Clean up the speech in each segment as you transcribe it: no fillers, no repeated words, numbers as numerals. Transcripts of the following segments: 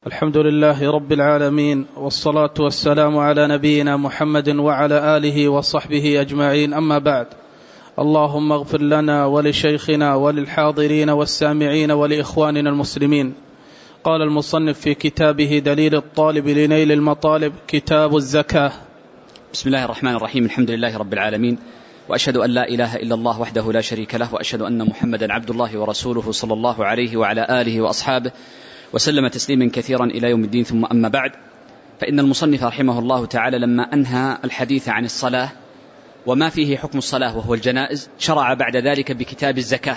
الحمد لله رب العالمين، والصلاة والسلام على نبينا محمد وعلى آله وصحبه أجمعين، أما بعد. اللهم اغفر لنا ولشيخنا وللحاضرين والسامعين ولإخواننا المسلمين. قال المصنف في كتابه دليل الطالب لنيل المطالب، كتاب الزكاة. بسم الله الرحمن الرحيم. الحمد لله رب العالمين، وأشهد أن لا إله إلا الله وحده لا شريك له، وأشهد أن محمدا عبد الله ورسوله صلى الله عليه وعلى آله وأصحابه وسلم تسليما كثيرا إلى يوم الدين. ثم أما بعد، فإن المصنف رحمه الله تعالى لما أنهى الحديث عن الصلاة وما فيه حكم الصلاة وهو الجنائز، شرع بعد ذلك بكتاب الزكاة.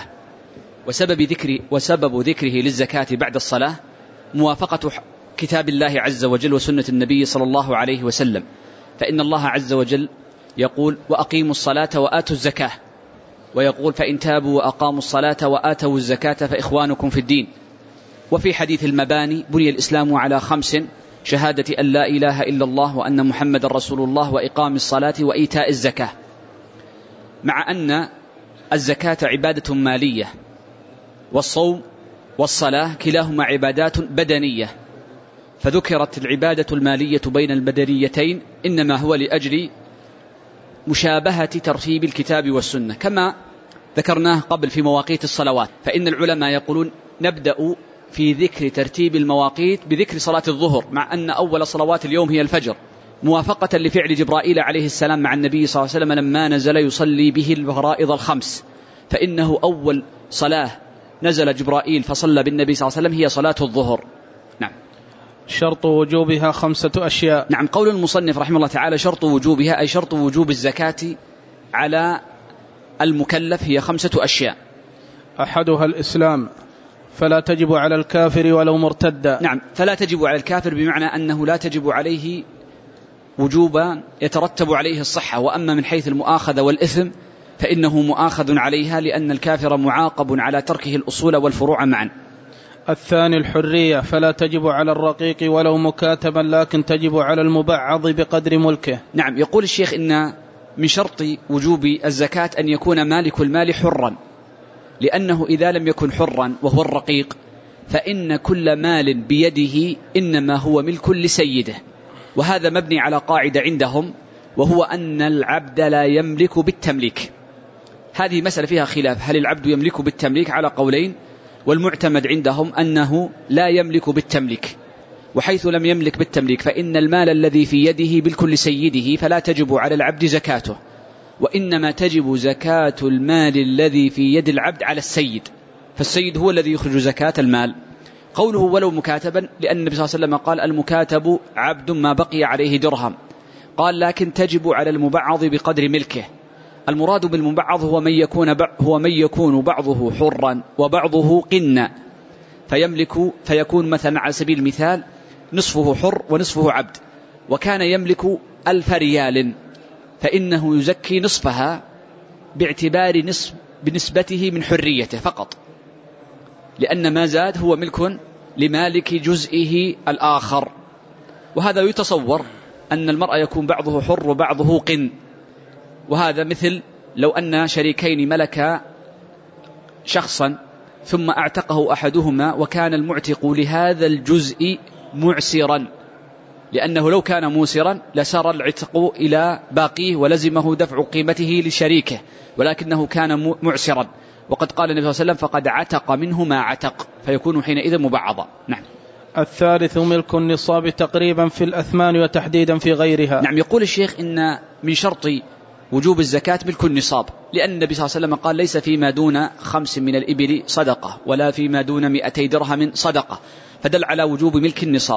وسبب ذكره للزكاة بعد الصلاة موافقة كتاب الله عز وجل وسنة النبي صلى الله عليه وسلم، فإن الله عز وجل يقول: وأقيموا الصلاة وآتوا الزكاة، ويقول: فإن تابوا وأقاموا الصلاة وآتوا الزكاة فإخوانكم في الدين. وفي حديث المباني: بني الإسلام على 5: شهادة أن لا إله إلا الله وأن محمد رسول الله وإقام الصلاة وإيتاء الزكاة. مع أن الزكاة عبادة مالية، والصوم والصلاة كلاهما عبادات بدنية، فذكرت العبادة المالية بين البدنيتين إنما هو لأجل مشابهة ترتيب الكتاب والسنة، كما ذكرناه قبل في مواقيت الصلوات. فإن العلماء يقولون نبدأ في ذكر ترتيب المواقيت بذكر صلاة الظهر، مع أن أول صلوات اليوم هي الفجر، موافقة لفعل جبرائيل عليه السلام مع النبي صلى الله عليه وسلم لما نزل يصلي به الفرائض الخمس، فإنه أول صلاة نزل جبرائيل فصلى بالنبي صلى الله عليه وسلم هي صلاة الظهر. نعم. شرط وجوبها 5 أشياء. نعم، قول المصنف رحمه الله تعالى شرط وجوبها أي شرط وجوب الزكاة على المكلف هي 5 أشياء. أحدها الإسلام، فلا تجب على الكافر ولو مرتدا. نعم، فلا تجب على الكافر بمعنى أنه لا تجب عليه وجوبا يترتب عليه الصحة، وأما من حيث المؤاخذة والإثم فإنه مؤاخذ عليها، لأن الكافر معاقب على تركه الأصول والفروع معا. الثاني الحرية، فلا تجب على الرقيق ولو مكاتبا، لكن تجب على المبعض بقدر ملكه. نعم، يقول الشيخ إن من شرط وجوب الزكاة أن يكون مالك المال حرا، لأنه إذا لم يكن حرا وهو الرقيق فإن كل مال بيده إنما هو ملك لسيده، وهذا مبني على قاعدة عندهم، وهو أن العبد لا يملك بالتمليك. هذه مسألة فيها خلاف، هل العبد يملك بالتمليك؟ على قولين، والمعتمد عندهم أنه لا يملك بالتمليك. وحيث لم يملك بالتمليك فإن المال الذي في يده ملك لسيده، فلا تجب على العبد زكاته، وإنما تجب زكاة المال الذي في يد العبد على السيد، فالسيد هو الذي يخرج زكاة المال. قوله ولو مكاتبا، لأن النبي صلى الله عليه وسلم قال: المكاتب عبد ما بقي عليه درهم. قال: لكن تجب على المبعض بقدر ملكه. المراد بالمبعض هو من يكون بعضه حرا وبعضه قنا، فيكون مثلا على سبيل المثال نصفه حر ونصفه عبد، وكان يملك 1000 ريال، فإنه يزكي نصفها باعتبار بنسبته من حريته فقط، لأن ما زاد هو ملك لمالك جزئه الآخر. وهذا يتصور أن المرء يكون بعضه حر وبعضه قن، وهذا مثل لو أن شريكين ملك شخصا ثم اعتقه أحدهما، وكان المعتق لهذا الجزء معسرا، لأنه لو كان موسرا لسار العتق إلى باقيه ولزمه دفع قيمته لشريكه، ولكنه كان معسرا، وقد قال النبي صلى الله عليه وسلم: فقد عتق منه ما عتق، فيكون حينئذ مبعضا. نعم. الثالث ملك النصاب تقريبا في الأثمان وتحديدا في غيرها. نعم، يقول الشيخ إن من شرط وجوب الزكاة ملك النصاب، لأن النبي صلى الله عليه وسلم قال: ليس فيما دون 5 من الإبل صدقة، ولا فيما دون 200 درهم صدقة، فدل على وجوب ملك النصاب.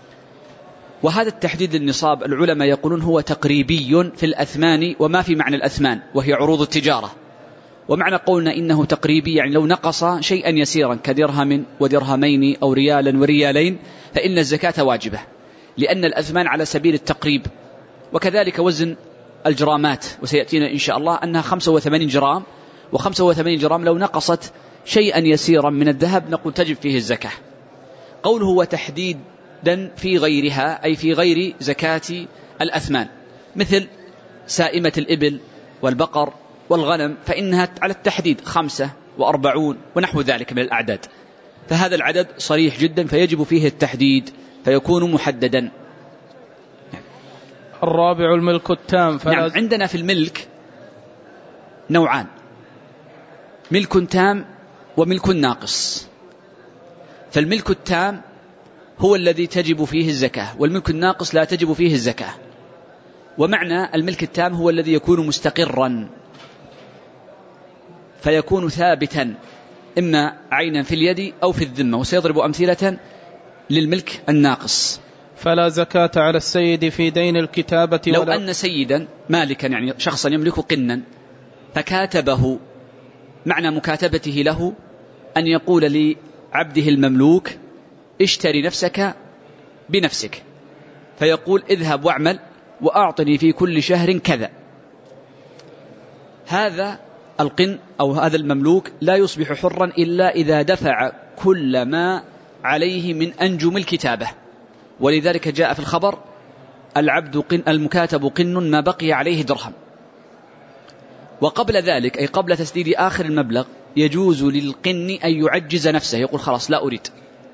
وهذا التحديد للنصاب العلماء يقولون هو تقريبي في الأثمان وما في معنى الأثمان، وهي عروض التجارة. ومعنى قولنا إنه تقريبي يعني لو نقص شيئا يسيرا كدرهم ودرهمين أو ريالا وريالين فإن الزكاة واجبة، لأن الأثمان على سبيل التقريب. وكذلك وزن الجرامات، وسيأتينا إن شاء الله أنها 85 جرام، و85 جرام لو نقصت شيئا يسيرا من الذهب نقول تجب فيه الزكاة. قوله وتحديدا في غيرها أي في غير زكاة الأثمان، مثل سائمة الإبل والبقر والغنم، فإنها على التحديد 45 ونحو ذلك من الأعداد. فهذا العدد صريح جدا فيجب فيه التحديد فيكون محددا. الرابع الملك التام. نعم، عندنا في الملك نوعان: ملك تام وملك ناقص. فالملك التام هو الذي تجب فيه الزكاة، والملك الناقص لا تجب فيه الزكاة. ومعنى الملك التام هو الذي يكون مستقرا فيكون ثابتا إما عينا في اليد أو في الذمة، وسيضرب أمثلة للملك الناقص. فلا زكاة على السيد في دين الكتابة. لو أن سيدا مالكا يعني شخصا يملك قنا فكاتبه، معنى مكاتبته له أن يقول لعبده المملوك اشتري نفسك بنفسك، فيقول اذهب واعمل وأعطني في كل شهر كذا. هذا القن أو هذا المملوك لا يصبح حرا إلا إذا دفع كل ما عليه من أنجم الكتابة، ولذلك جاء في الخبر العبد قن المكاتب قن ما بقي عليه درهم. وقبل ذلك أي قبل تسديد آخر المبلغ يجوز للقن أن يعجز نفسه، يقول خلاص لا أريد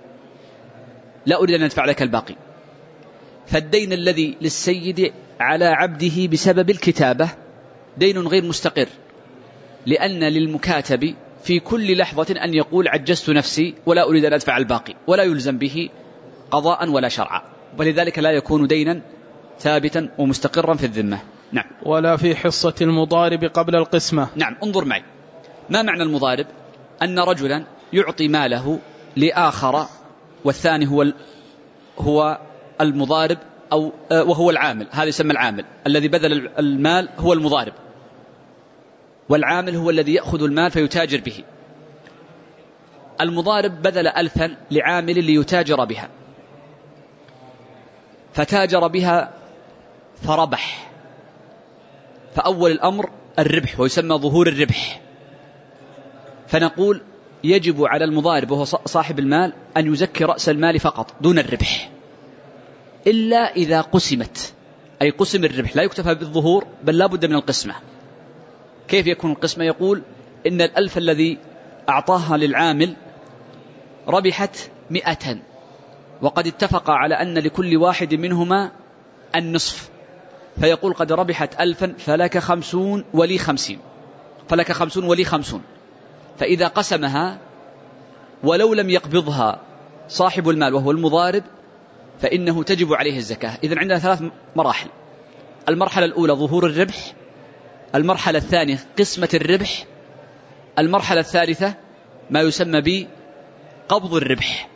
أن أدفع لك الباقي. فالدين الذي للسيد على عبده بسبب الكتابة دين غير مستقر، لأن للمكاتب في كل لحظة أن يقول عجزت نفسي ولا أريد أن أدفع الباقي، ولا يلزم به قضاء ولا شرعا، ولذلك لا يكون دينا ثابتا ومستقرا في الذمة. نعم. ولا في حصة المضارب قبل القسمة. نعم، انظر معي ما معنى المضارب. أن رجلا يعطي ماله لآخر، والثاني هو المضارب أو وهو العامل، هذا يسمى العامل الذي بذل المال هو المضارب، والعامل هو الذي يأخذ المال فيتاجر به. المضارب بذل 1000 لعامل ليتاجر بها، فتاجر بها فربح، فأول الأمر الربح ويسمى ظهور الربح. فنقول يجب على المضارب وهو صاحب المال أن يزكي رأس المال فقط دون الربح، إلا إذا قسمت، أي قسم الربح، لا يكتفى بالظهور بل لا بد من القسمة. كيف يكون القسمة؟ يقول إن 1000 الذي أعطاها للعامل ربحت 100، وقد اتفق على أن لكل واحد منهما النصف، فيقول قد ربحت 1000 فلك 50 ولي 50، فلك 50 ولي 50. فإذا قسمها ولو لم يقبضها صاحب المال وهو المضارب فإنه تجب عليه الزكاة. إذن عندنا 3 مراحل: المرحلة الأولى ظهور الربح، المرحلة الثانية قسمة الربح، المرحلة الثالثة ما يسمى بقبض الربح.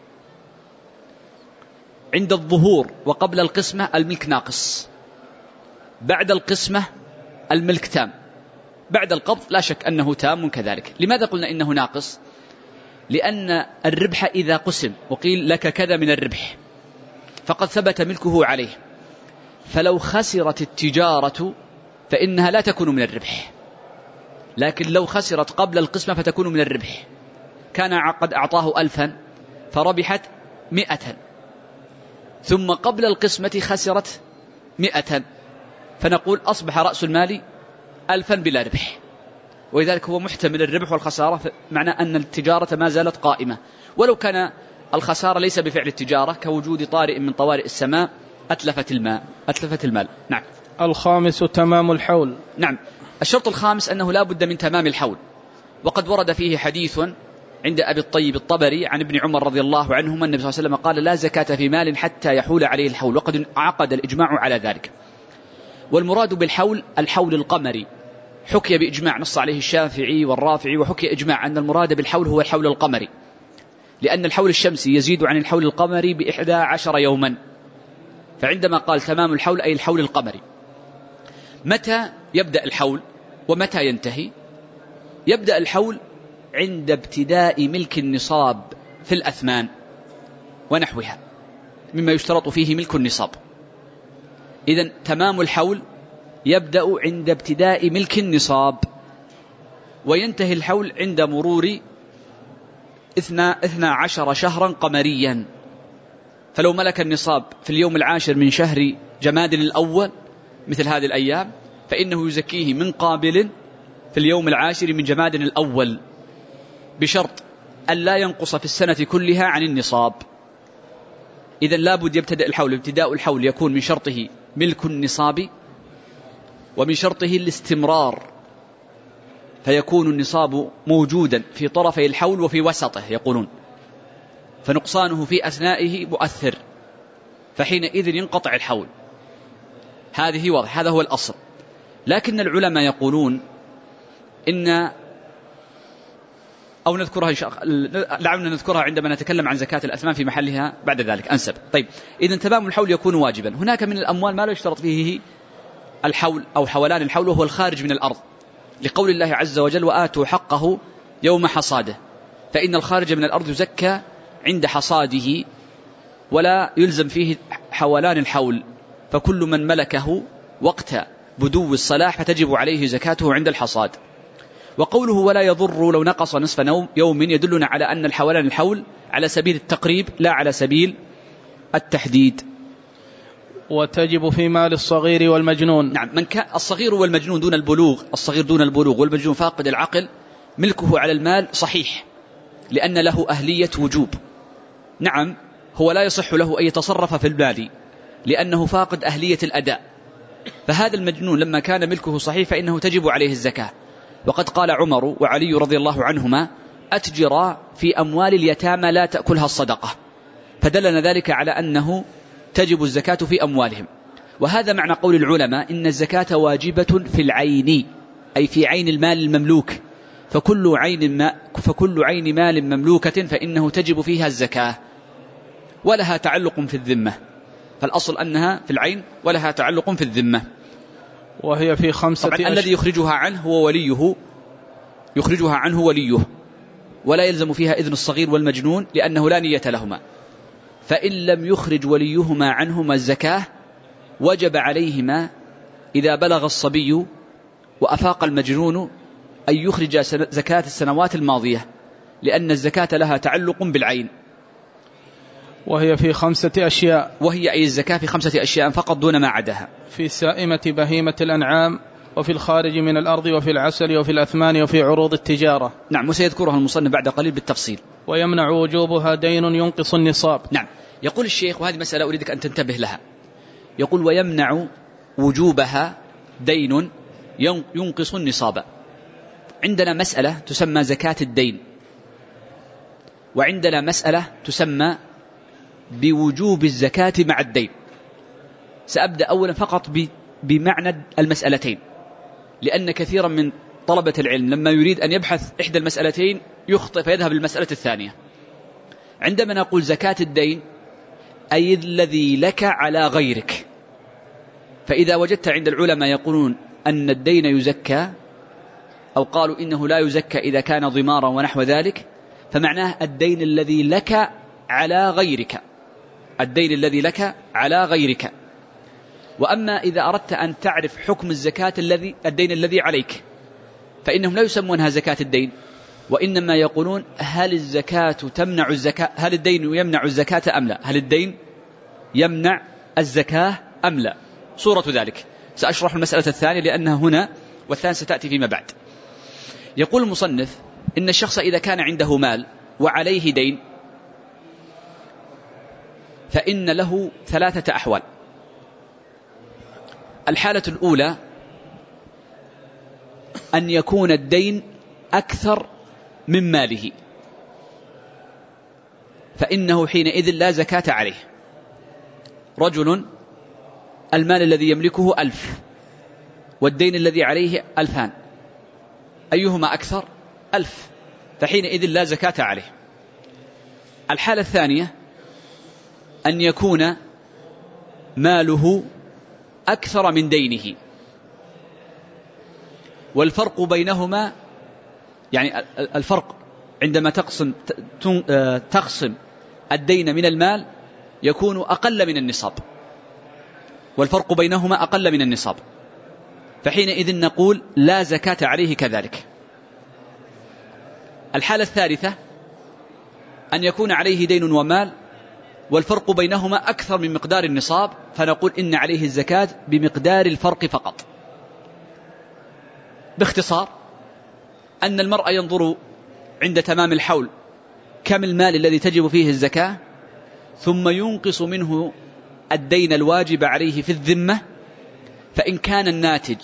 عند الظهور وقبل القسمة الملك ناقص، بعد القسمة الملك تام، بعد القبض لا شك أنه تام كذلك. لماذا قلنا إنه ناقص؟ لأن الربح إذا قسم وقيل لك كذا من الربح فقد ثبت ملكه عليه، فلو خسرت التجارة فإنها لا تكون من الربح، لكن لو خسرت قبل القسمة فتكون من الربح. كان قد أعطاه 1000 فربحت 100، ثم قبل القسمة خسرت 100، فنقول أصبح رأس المال 1000 بلا ربح، ولذلك هو محتمل الربح والخسارة، معنى أن التجارة ما زالت قائمة، ولو كان الخسارة ليس بفعل التجارة كوجود طارئ من طوارئ السماء أتلفت المال. نعم. الخامس تمام الحول. نعم، الشرط الخامس أنه لا بد من تمام الحول، وقد ورد فيه حديث عند أبي الطيب الطبري عن ابن عمر رضي الله عنهما النبي صلى الله عليه وسلم قال لا زكاة في مال حتى يحول عليه الحول، وقد عقد الإجماع على ذلك. والمراد بالحول الحول القمري، حكي بإجماع نص عليه الشافعي والرافعي، وحكي إجماع أن المراد بالحول هو الحول القمري، لأن الحول الشمسي يزيد عن الحول القمري ب11 يوما، فعندما قال تمام الحول أي الحول القمري. متى يبدأ الحول ومتى ينتهي؟ يبدأ الحول عند ابتداء ملك النصاب في الأثمان ونحوها مما يشترط فيه ملك النصاب. إذن تمام الحول يبدأ عند ابتداء ملك النصاب، وينتهي الحول عند مرور 12 شهرا قمريا. فلو ملك النصاب في اليوم 10 من شهر جماد الأول مثل هذه الأيام فإنه يزكيه من قابل في اليوم 10 من جماد الأول، بشرط أن لا ينقص في السنة كلها عن النصاب. إذن لابد يبتدأ الحول، ابتداء الحول يكون من شرطه ملك النصاب، ومن شرطه الاستمرار، فيكون النصاب موجودا في طرفي الحول وفي وسطه يقولون، فنقصانه في أثنائه مؤثر، فحينئذ ينقطع الحول. هذه واضح، هذا هو الأصل. لكن العلماء يقولون إن أو نذكرها إن شاء الله، لعلنا نذكرها عندما نتكلم عن زكاة الأثمان في محلها بعد ذلك أنسب. طيب، إذن تمام الحول يكون واجبا. هناك من الأموال ما لا يشترط فيه الحول أو حولان الحول، وهو الخارج من الأرض، لقول الله عز وجل وآتوا حقه يوم حصاده، فإن الخارج من الأرض يزكى عند حصاده ولا يلزم فيه حولان الحول، فكل من ملكه وقت بدو الصلاح فتجب عليه زكاته عند الحصاد. وقوله ولا يضر لو نقص نصف يوم يدلنا على أن الحولان الحول على سبيل التقريب لا على سبيل التحديد. وتجب في مال الصغير والمجنون. نعم، من كان الصغير والمجنون دون البلوغ، الصغير دون البلوغ والمجنون فاقد العقل، ملكه على المال صحيح لأن له أهلية وجوب. نعم، هو لا يصح له أن يتصرف في المال لأنه فاقد أهلية الأداء، فهذا المجنون لما كان ملكه صحيح فإنه تجب عليه الزكاة. وقد قال عمر وعلي رضي الله عنهما أتجرا في أموال اليتامى لا تأكلها الصدقة، فدلنا ذلك على أنه تجب الزكاة في أموالهم. وهذا معنى قول العلماء إن الزكاة واجبة في العين، أي في عين المال المملوك، فكل عين مال مملوكة فإنه تجب فيها الزكاة، ولها تعلق في الذمة، فالأصل أنها في العين ولها تعلق في الذمة. وهي في 5 طبعا الذي يخرجها عنه هو وليه، يخرجها عنه وليه، ولا يلزم فيها إذن الصغير والمجنون لأنه لا نية لهما، فإن لم يخرج وليهما عنهما الزكاة وجب عليهما إذا بلغ الصبي وأفاق المجنون أن يخرج زكاة السنوات الماضية، لأن الزكاة لها تعلق بالعين. وهي في 5 أشياء، وهي أي الزكاة في 5 أشياء فقط دون ما عداها: في سائمة بهيمة الأنعام، وفي الخارج من الأرض، وفي العسل، وفي الأثمان، وفي عروض التجارة. نعم، وسيذكرها المصنف بعد قليل بالتفصيل. ويمنع وجوبها دين ينقص النصاب. نعم، يقول الشيخ، وهذه مسألة أريدك أن تنتبه لها، يقول ويمنع وجوبها دين ينقص النصاب. عندنا مسألة تسمى زكاة الدين، وعندنا مسألة تسمى بوجوب الزكاة مع الدين. سأبدأ أولا فقط بمعنى المسألتين، لأن كثيرا من طلبة العلم لما يريد أن يبحث إحدى المسألتين يخطئ فيذهب للمسألة الثانية. عندما نقول زكاة الدين أي الذي لك على غيرك، فإذا وجدت عند العلماء يقولون أن الدين يزكى، أو قالوا إنه لا يزكى إذا كان ضمارا ونحو ذلك، فمعناه الدين الذي لك على غيرك، الدين الذي لك على غيرك. وأما إذا أردت أن تعرف حكم الزكاة الدين الذي عليك، فإنهم لا يسمونها زكاة الدين، وإنما يقولون هل الزكاة تمنع الزكاة، هل الدين يمنع الزكاة أم لا، هل الدين يمنع الزكاة أم لا. صورة ذلك سأشرح المسألة الثانية لأنها هنا، والثانية ستأتي فيما بعد. يقول المصنف إن الشخص إذا كان عنده مال وعليه دين فإن له 3 أحوال. الحالة الأولى أن يكون الدين أكثر من ماله، فإنه حينئذ لا زكاة عليه. رجل المال الذي يملكه 1000 والدين الذي عليه 2000، أيهما أكثر؟ 1000، فحينئذ لا زكاة عليه. الحالة الثانية أن يكون ماله أكثر من دينه، والفرق بينهما، يعني الفرق عندما تقسم الدين من المال يكون أقل من النصاب، والفرق بينهما أقل من النصاب، فحينئذ نقول لا زكاة عليه كذلك. الحالة الثالثة أن يكون عليه دين ومال والفرق بينهما أكثر من مقدار النصاب، فنقول إن عليه الزكاة بمقدار الفرق فقط. باختصار أن المرء ينظر عند تمام الحول كم المال الذي تجب فيه الزكاة، ثم ينقص منه الدين الواجب عليه في الذمة. فإن كان الناتج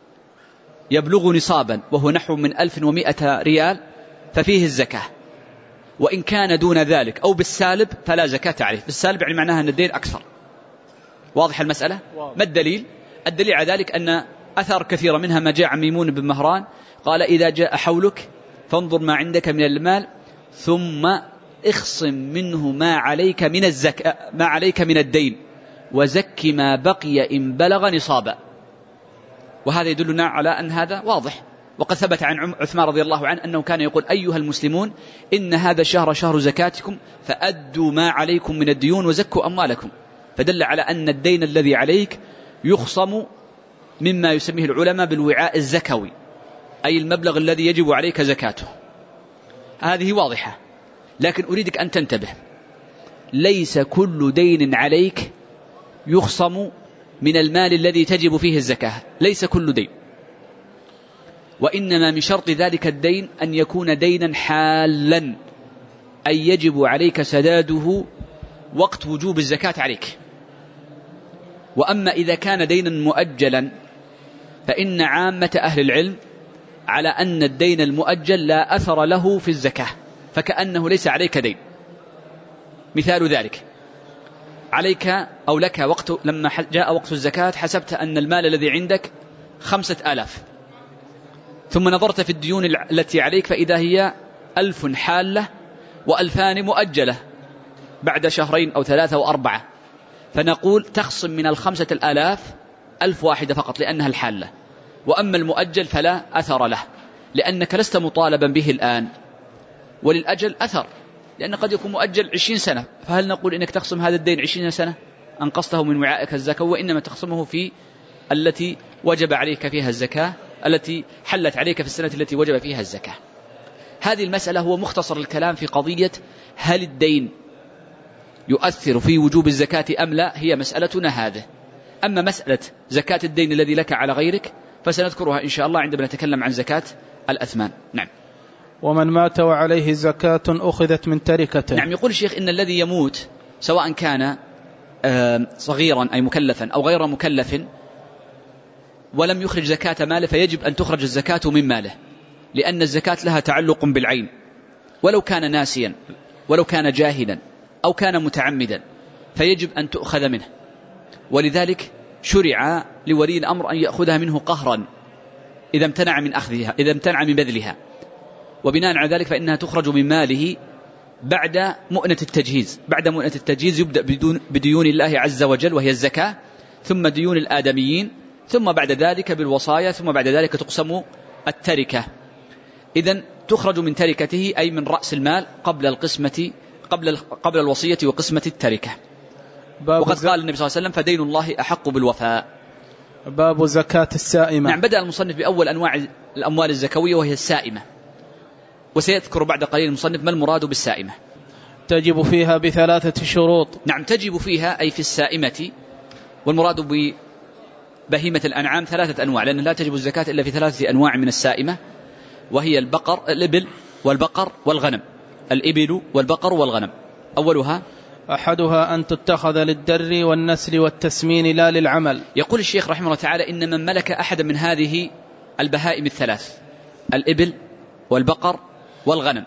يبلغ نصابا وهو نحو من 1100 ريال ففيه الزكاة، وإن كان دون ذلك أو بالسالب فلا زكاة عليه. بالسالب يعني معناها أن الدين أكثر. واضح المسألة؟ ما الدليل؟ الدليل على ذلك أن أثر كثيرة منها ما جاء عن ميمون بن مهران قال: إذا جاء حولك فانظر ما عندك من المال ثم اخصم منه ما عليك من الزكاة، ما عليك من الدين، وزك ما بقي إن بلغ نصابا. وهذا يدلنا على أن هذا واضح. وقد ثبت عن عثمان رضي الله عنه أنه كان يقول: أيها المسلمون، إن هذا الشهر شهر زكاتكم فأدوا ما عليكم من الديون وزكوا أموالكم. فدل على أن الدين الذي عليك يخصم مما يسميه العلماء بالوعاء الزكوي، أي المبلغ الذي يجب عليك زكاته. هذه واضحة. لكن أريدك أن تنتبه، ليس كل دين عليك يخصم من المال الذي تجب فيه الزكاة، ليس كل دين، وإنما من شرط ذلك الدين أن يكون دينا حالا، أي يجب عليك سداده وقت وجوب الزكاة عليك. وأما إذا كان دينا مؤجلا فإن عامة أهل العلم على أن الدين المؤجل لا أثر له في الزكاة، فكأنه ليس عليك دين. مثال ذلك: عليك أو لك وقت لما جاء وقت الزكاة حسبت أن المال الذي عندك 5000، ثم نظرت في الديون التي عليك فإذا هي 1000 حالة و2000 مؤجلة بعد شهرين أو 3 أو 4، فنقول تخصم من 5000 1000 واحدة فقط لأنها الحالة، وأما المؤجل فلا أثر له لأنك لست مطالبا به الآن. وللأجل أثر، لأن قد يكون مؤجل 20 سنة، فهل نقول إنك تخصم هذا الدين 20 سنة أنقصته من وعائك الزكاة؟ وإنما تخصمه في التي وجب عليك فيها الزكاة، التي حلت عليك في السنة التي وجب فيها الزكاة. هذه المسألة هو مختصر الكلام في قضية هل الدين يؤثر في وجوب الزكاة أم لا، هي مسألتنا هذه. أما مسألة زكاة الدين الذي لك على غيرك فسنذكرها إن شاء الله عندما نتكلم عن زكاة الأثمان. نعم. ومن مات وعليه زكاة أخذت من تركته. نعم. يقول الشيخ إن الذي يموت سواء كان صغيرا أي مكلفا أو غير مكلف ولم يخرج زكاة ماله فيجب أن تخرج الزكاة من ماله، لأن الزكاة لها تعلق بالعين، ولو كان ناسيا ولو كان جاهلا أو كان متعمدا فيجب أن تؤخذ منه. ولذلك شرع لولي الأمر أن يأخذها منه قهرا إذا امتنع من أخذها، إذا امتنع من بذلها. وبناء على ذلك فإنها تخرج من ماله بعد مؤنة التجهيز. بعد مؤنة التجهيز يبدأ بديون الله عز وجل وهي الزكاة، ثم ديون الآدميين، ثم بعد ذلك بالوصايا، ثم بعد ذلك تقسم التركة. إذن تخرج من تركته أي من رأس المال قبل القسمة، قبل الوصية وقسمة التركة. وقد قال النبي صلى الله عليه وسلم: فدين الله أحق بالوفاء. باب زكاة السائمة. نعم. بدأ المصنف بأول أنواع الأموال الزكوية وهي السائمة، وسيذكر بعد قليل المصنف ما المراد بالسائمة. تجب فيها ب3 شروط. نعم. تجب فيها أي في السائمة، والمراد ببهيمة الأنعام 3 أنواع، لأن لا تجب الزكاة إلا في 3 أنواع من السائمة، وهي الإبل والبقر والغنم. الإبل والبقر والغنم. أولها أحدها أن تتخذ للدر والنسل والتسمين لا للعمل. يقول الشيخ رحمه الله تعالى: إن من ملك أحد من هذه البهائم 3، الإبل والبقر والغنم،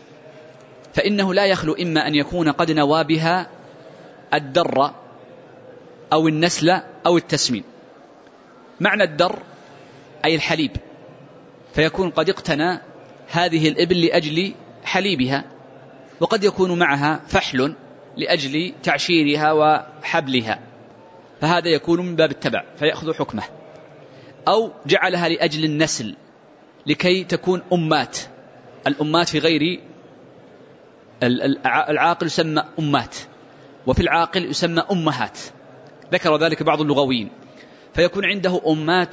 فإنه لا يخلو إما أن يكون قد نوى بها الدر أو النسل أو التسمين. معنى الدر أي الحليب، فيكون قد اقتنى هذه الإبل لأجل حليبها، وقد يكون معها فحل لأجل تعشيرها وحبلها، فهذا يكون من باب التبع فيأخذ حكمه. أو جعلها لأجل النسل لكي تكون أمات. الأمات في غير العاقل يسمى أمات، وفي العاقل يسمى أمهات، ذكر ذلك بعض اللغويين. فيكون عنده أمات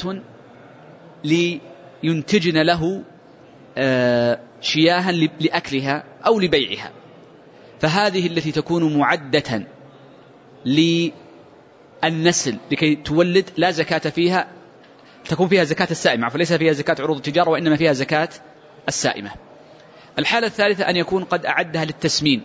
لينتجن له شياها لأكلها أو لبيعها، فهذه التي تكون معدة للنسل لكي تولد لا زكاة فيها، تكون فيها زكاة السائمة، فليس فيها زكاة عروض التجارة وإنما فيها زكاة السائمة. الحالة الثالثة أن يكون قد أعدها للتسمين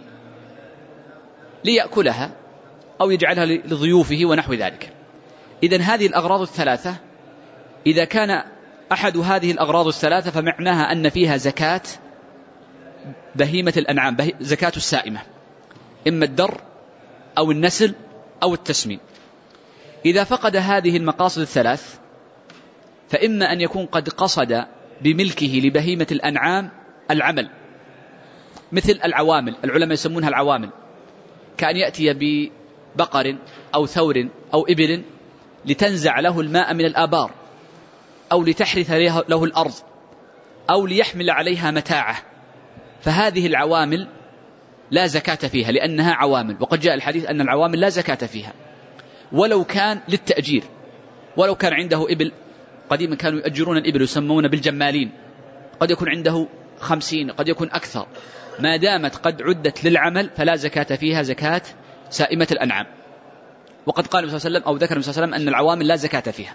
ليأكلها أو يجعلها لضيوفه ونحو ذلك. إذن هذه الأغراض الثلاثة إذا كان أحد هذه الأغراض الثلاثة فمعناها أن فيها زكاة بهيمة الأنعام، زكاة السائمة، إما الدر أو النسل أو التسمين. إذا فقد هذه المقاصد الثلاث فإما أن يكون قد قصد بملكه لبهيمة الأنعام العمل، مثل العوامل، العلماء يسمونها العوامل، كأن يأتي ببقر أو ثور أو إبل لتنزع له الماء من الآبار، أو لتحرث له الأرض، أو ليحمل عليها متاعه، فهذه العوامل لا زكاة فيها لأنها عوامل، وقد جاء الحديث أن العوامل لا زكاة فيها ولو كان للتأجير، ولو كان عنده إبل. قديما كانوا يؤجرون الإبل يسمون بالجمالين، قد يكون عنده 50 قد يكون أكثر، ما دامت قد عدت للعمل فلا زكاة فيها زكاة سائمة الأنعام. وقد قال النبي صلى الله عليه وسلم أو ذكر النبي صلى الله عليه وسلم أن العوامل لا زكاة فيها.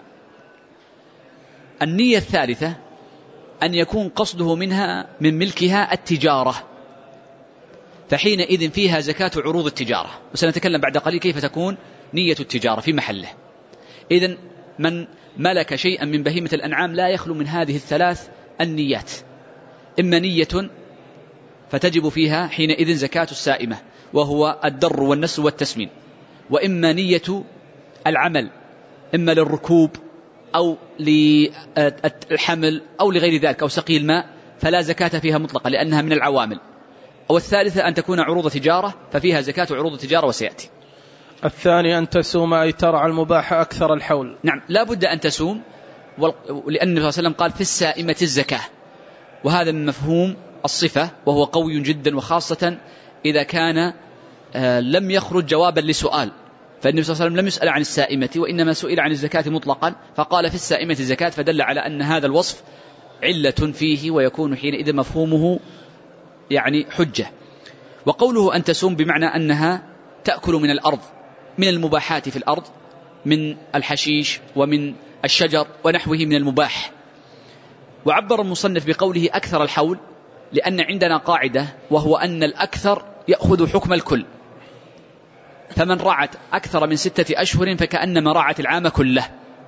النية الثالثة أن يكون قصده منها من ملكها التجارة، فحينئذ فيها زكاة عروض التجارة، وسنتكلم بعد قليل كيف تكون نية التجارة في محله. إذن من ملك شيئا من بهيمة الأنعام لا يخلو من هذه الثلاث النيات، إما نية فتجب فيها حينئذ زكاة السائمة وهو الدر والنسل والتسمين، وإما نية العمل، إما للركوب أو للحمل أو لغير ذلك أو سقي الماء، فلا زكاة فيها مطلقة لأنها من العوامل. والثالثة أن تكون عروض تجارة ففيها زكاة عروض التجارة وسيأتي. الثاني أن تسوم أي ترعى المباح أكثر الحول. نعم، لا بد أن تسوم، لأن النبي صلى الله عليه وسلم قال في السائمة الزكاة، وهذا من مفهوم الصفة وهو قوي جدا، وخاصة إذا كان لم يخرج جوابا لسؤال، فالنبي صلى الله عليه وسلم لم يسأل عن السائمة وإنما سئل عن الزكاة مطلقا، فقال في السائمة الزكاة، فدل على أن هذا الوصف علة فيه ويكون حينئذ مفهومه يعني حجة. وقوله أن تسوم بمعنى أنها تأكل من الأرض، من المباحات في الأرض، من الحشيش ومن الشجر ونحوه من المباح. وعبر المصنف بقوله أكثر الحول لأن عندنا قاعدة وهو أن الأكثر يأخذ حكم الكل، فمن رعت أكثر من 6 أشهر فكأنما رعت العام كله.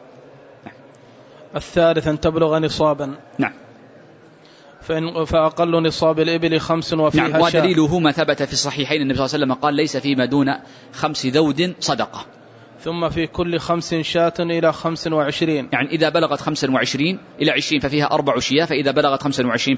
الثالث أن تبلغ نصابا. نعم. فأقل نصاب الإبل 5 وفيها نعم. ودليله ما ثبت في الصحيحين النبي صلى الله عليه وسلم قال ليس فيما دون 5 ذود صدقة. ثم في كل 5 شاة إلى 25، يعني إذا بلغت 25 إلى 20 ففيها 4 شياه، فإذا بلغت 25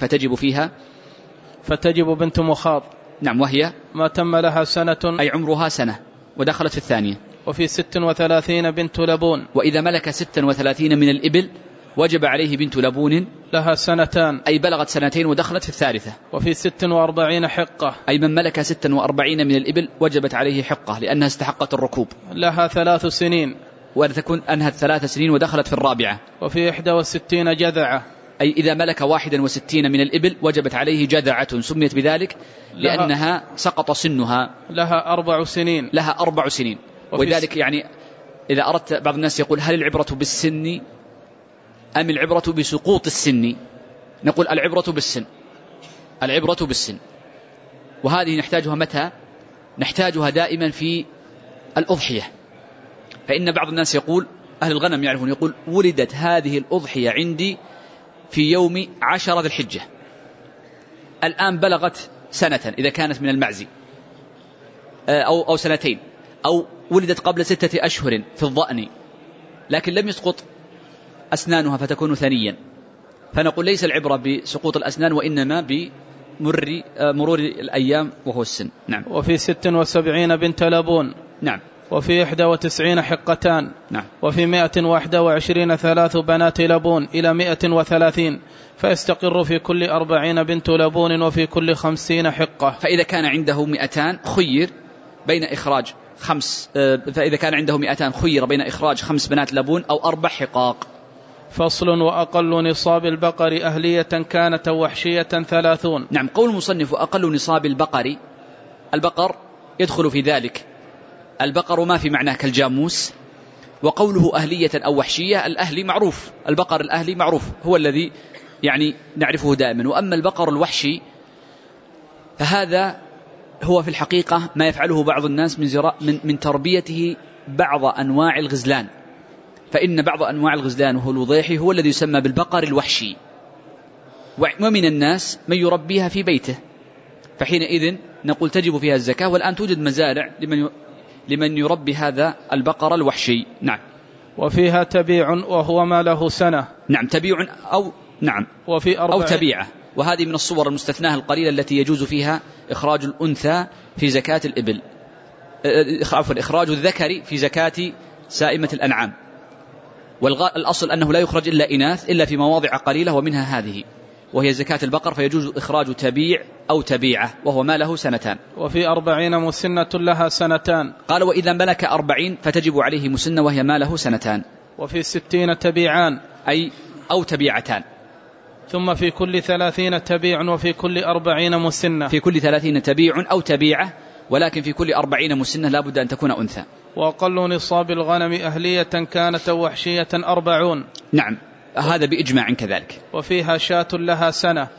فتجب بنت مخاض. نعم، وهي ما تم لها سنة أي عمرها سنة ودخلت في الثانية. وفي 36 بنت لبون، وإذا ملك 36 من الإبل وجب عليه بنت لبون لها 2 سنة أي بلغت 2 ودخلت في الثالثة. وفي 46 حقة أي من ملك 46 من الإبل وجبت عليه حقة لأنها استحقت الركوب، لها 3 سنين وتكون أنهت 3 سنين ودخلت في الرابعة. وفي 61 جذعة أي إذا ملك 61 من الإبل وجبت عليه جذعة، سميت بذلك لأنها سقط سنها، لها 4 سنين. لها 4 سنين. ولذلك يعني إذا أردت، بعض الناس يقول هل العبرة بالسن أم العبرة بسقوط السن؟ نقول العبرة بالسن، العبرة بالسن. وهذه نحتاجها متى؟ نحتاجها دائما في الأضحية، فإن بعض الناس يقول، أهل الغنم يعرفون، يقول ولدت هذه الأضحية عندي في يوم 10 ذي الحجة، الآن بلغت سنة إذا كانت من المعزي، أو 2، أو ولدت قبل 6 أشهر في الضأن لكن لم يسقط أسنانها فتكون ثنيا، فنقول ليس العبرة بسقوط الأسنان وإنما بمرور الأيام وهو السن. نعم. وفي 76 بنت لبون. نعم. وفي 91 حقتان. نعم. وفي 121 3 بنات لبون إلى 130، فيستقر في كل 40 بنت لبون وفي كل 50 حقة. فإذا كان عنده 200 خير بين إخراج 5، فإذا كان عنده 200 خير بين إخراج 5 بنات لبون أو 4 حقاق. فصل. وأقل نصاب البقر أهلية كانت وحشية 30. نعم. قول المصنف أقل نصاب البقر يدخل في ذلك البقر ما في معناه كالجاموس. وقوله أهلية أو وحشية، الأهلي معروف، البقر الأهلي معروف هو الذي يعني نعرفه دائما. وأما البقر الوحشي فهذا هو في الحقيقة ما يفعله بعض الناس من تربيته بعض أنواع الغزلان. فإن بعض أنواع الغزلان وهو الوضيحي هو الذي يسمى بالبقر الوحشي، ومن الناس من يربيها في بيته، فحينئذ نقول تجب فيها الزكاة. والآن توجد مزارع لمن يربي هذا البقر الوحشي. نعم. وفيها تبيع وهو ما له سنة. نعم، تبيع أو نعم أو تبيعة، وهذه من الصور المستثناة القليلة التي يجوز فيها إخراج الأنثى في زكاة الإبل، إخراج الذكر في زكاة سائمة الأنعام. والأصل أنه لا يخرج إلا إناث إلا في مواضع قليلة، ومنها هذه وهي زكاة البقر، فيجوز إخراج تبيع أو تبيعة وهو ما له سنتان. وفي 40 مسنة لها سنتان. قال وإذا ملك 40 فتجب عليه مسنة وهي ما له سنتان. وفي 60 تبيعان أي أو تبيعتان. ثم في كل 30 تبيع وفي كل 40 مسنة. في كل 30 تبيع أو تبيعة، ولكن في كل 40 مسنة لا بد أن تكون أنثى. وأقل نصاب الغنم أهلية كانت أو وحشية 40. نعم، هذا بإجماع كذلك. وفيها شاة لها سنة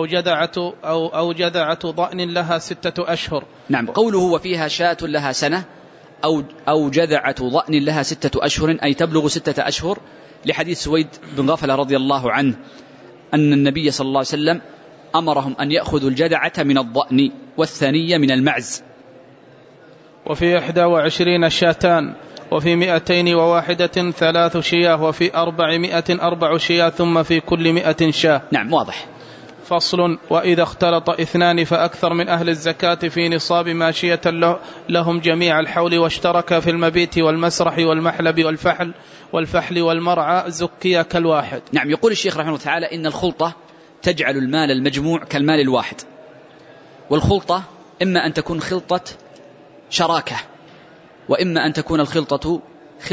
أو جذعة ضأن لها 6 أشهر. نعم، قوله وفيها شاة لها سنة أو جذعة ضأن لها 6 أشهر أي تبلغ 6 أشهر، لحديث سويد بن غفلة رضي الله عنه أن النبي صلى الله عليه وسلم أمرهم أن يأخذوا الجذعة من الضأن والثنية من المعز. وفي 21 شاتان، وفي 201 3 شياه، وفي 400 4 شياه، ثم في كل 100 شاه. نعم، واضح. فصل. وإذا اختلط 2 فأكثر من أهل الزكاة في نصاب ماشية لهم جميع الحول، واشترك في المبيت والمسرح والمحلب والفحل والمرعى، زكي كالواحد. نعم، يقول الشيخ رحمه الله تعالى إن الخلطة تجعل المال المجموع كالمال الواحد. والخلطة إما أن تكون خلطة شراكة، وإما أن تكون الخلطة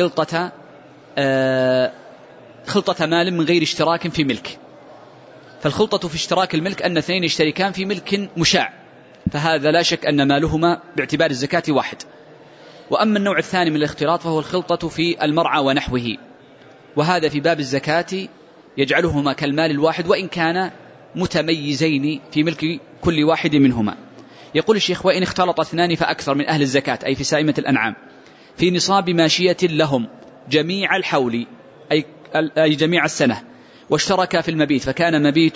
خلطة مال من غير اشتراك في ملك. فالخلطة في اشتراك الملك أن 2 يشتركان في ملك مشاع، فهذا لا شك أن مالهما باعتبار الزكاة واحد. وأما النوع الثاني من الاختلاط فهو الخلطة في المرعى ونحوه، وهذا في باب الزكاة يجعلهما كالمال الواحد وإن كان متميزين في ملك كل واحد منهما. يقول الشيخ وإن اختلط 2 فأكثر من أهل الزكاة أي في سائمة الأنعام في نصاب ماشية لهم جميع الحول أي جميع السنة، واشترك في المبيت فكان مبيت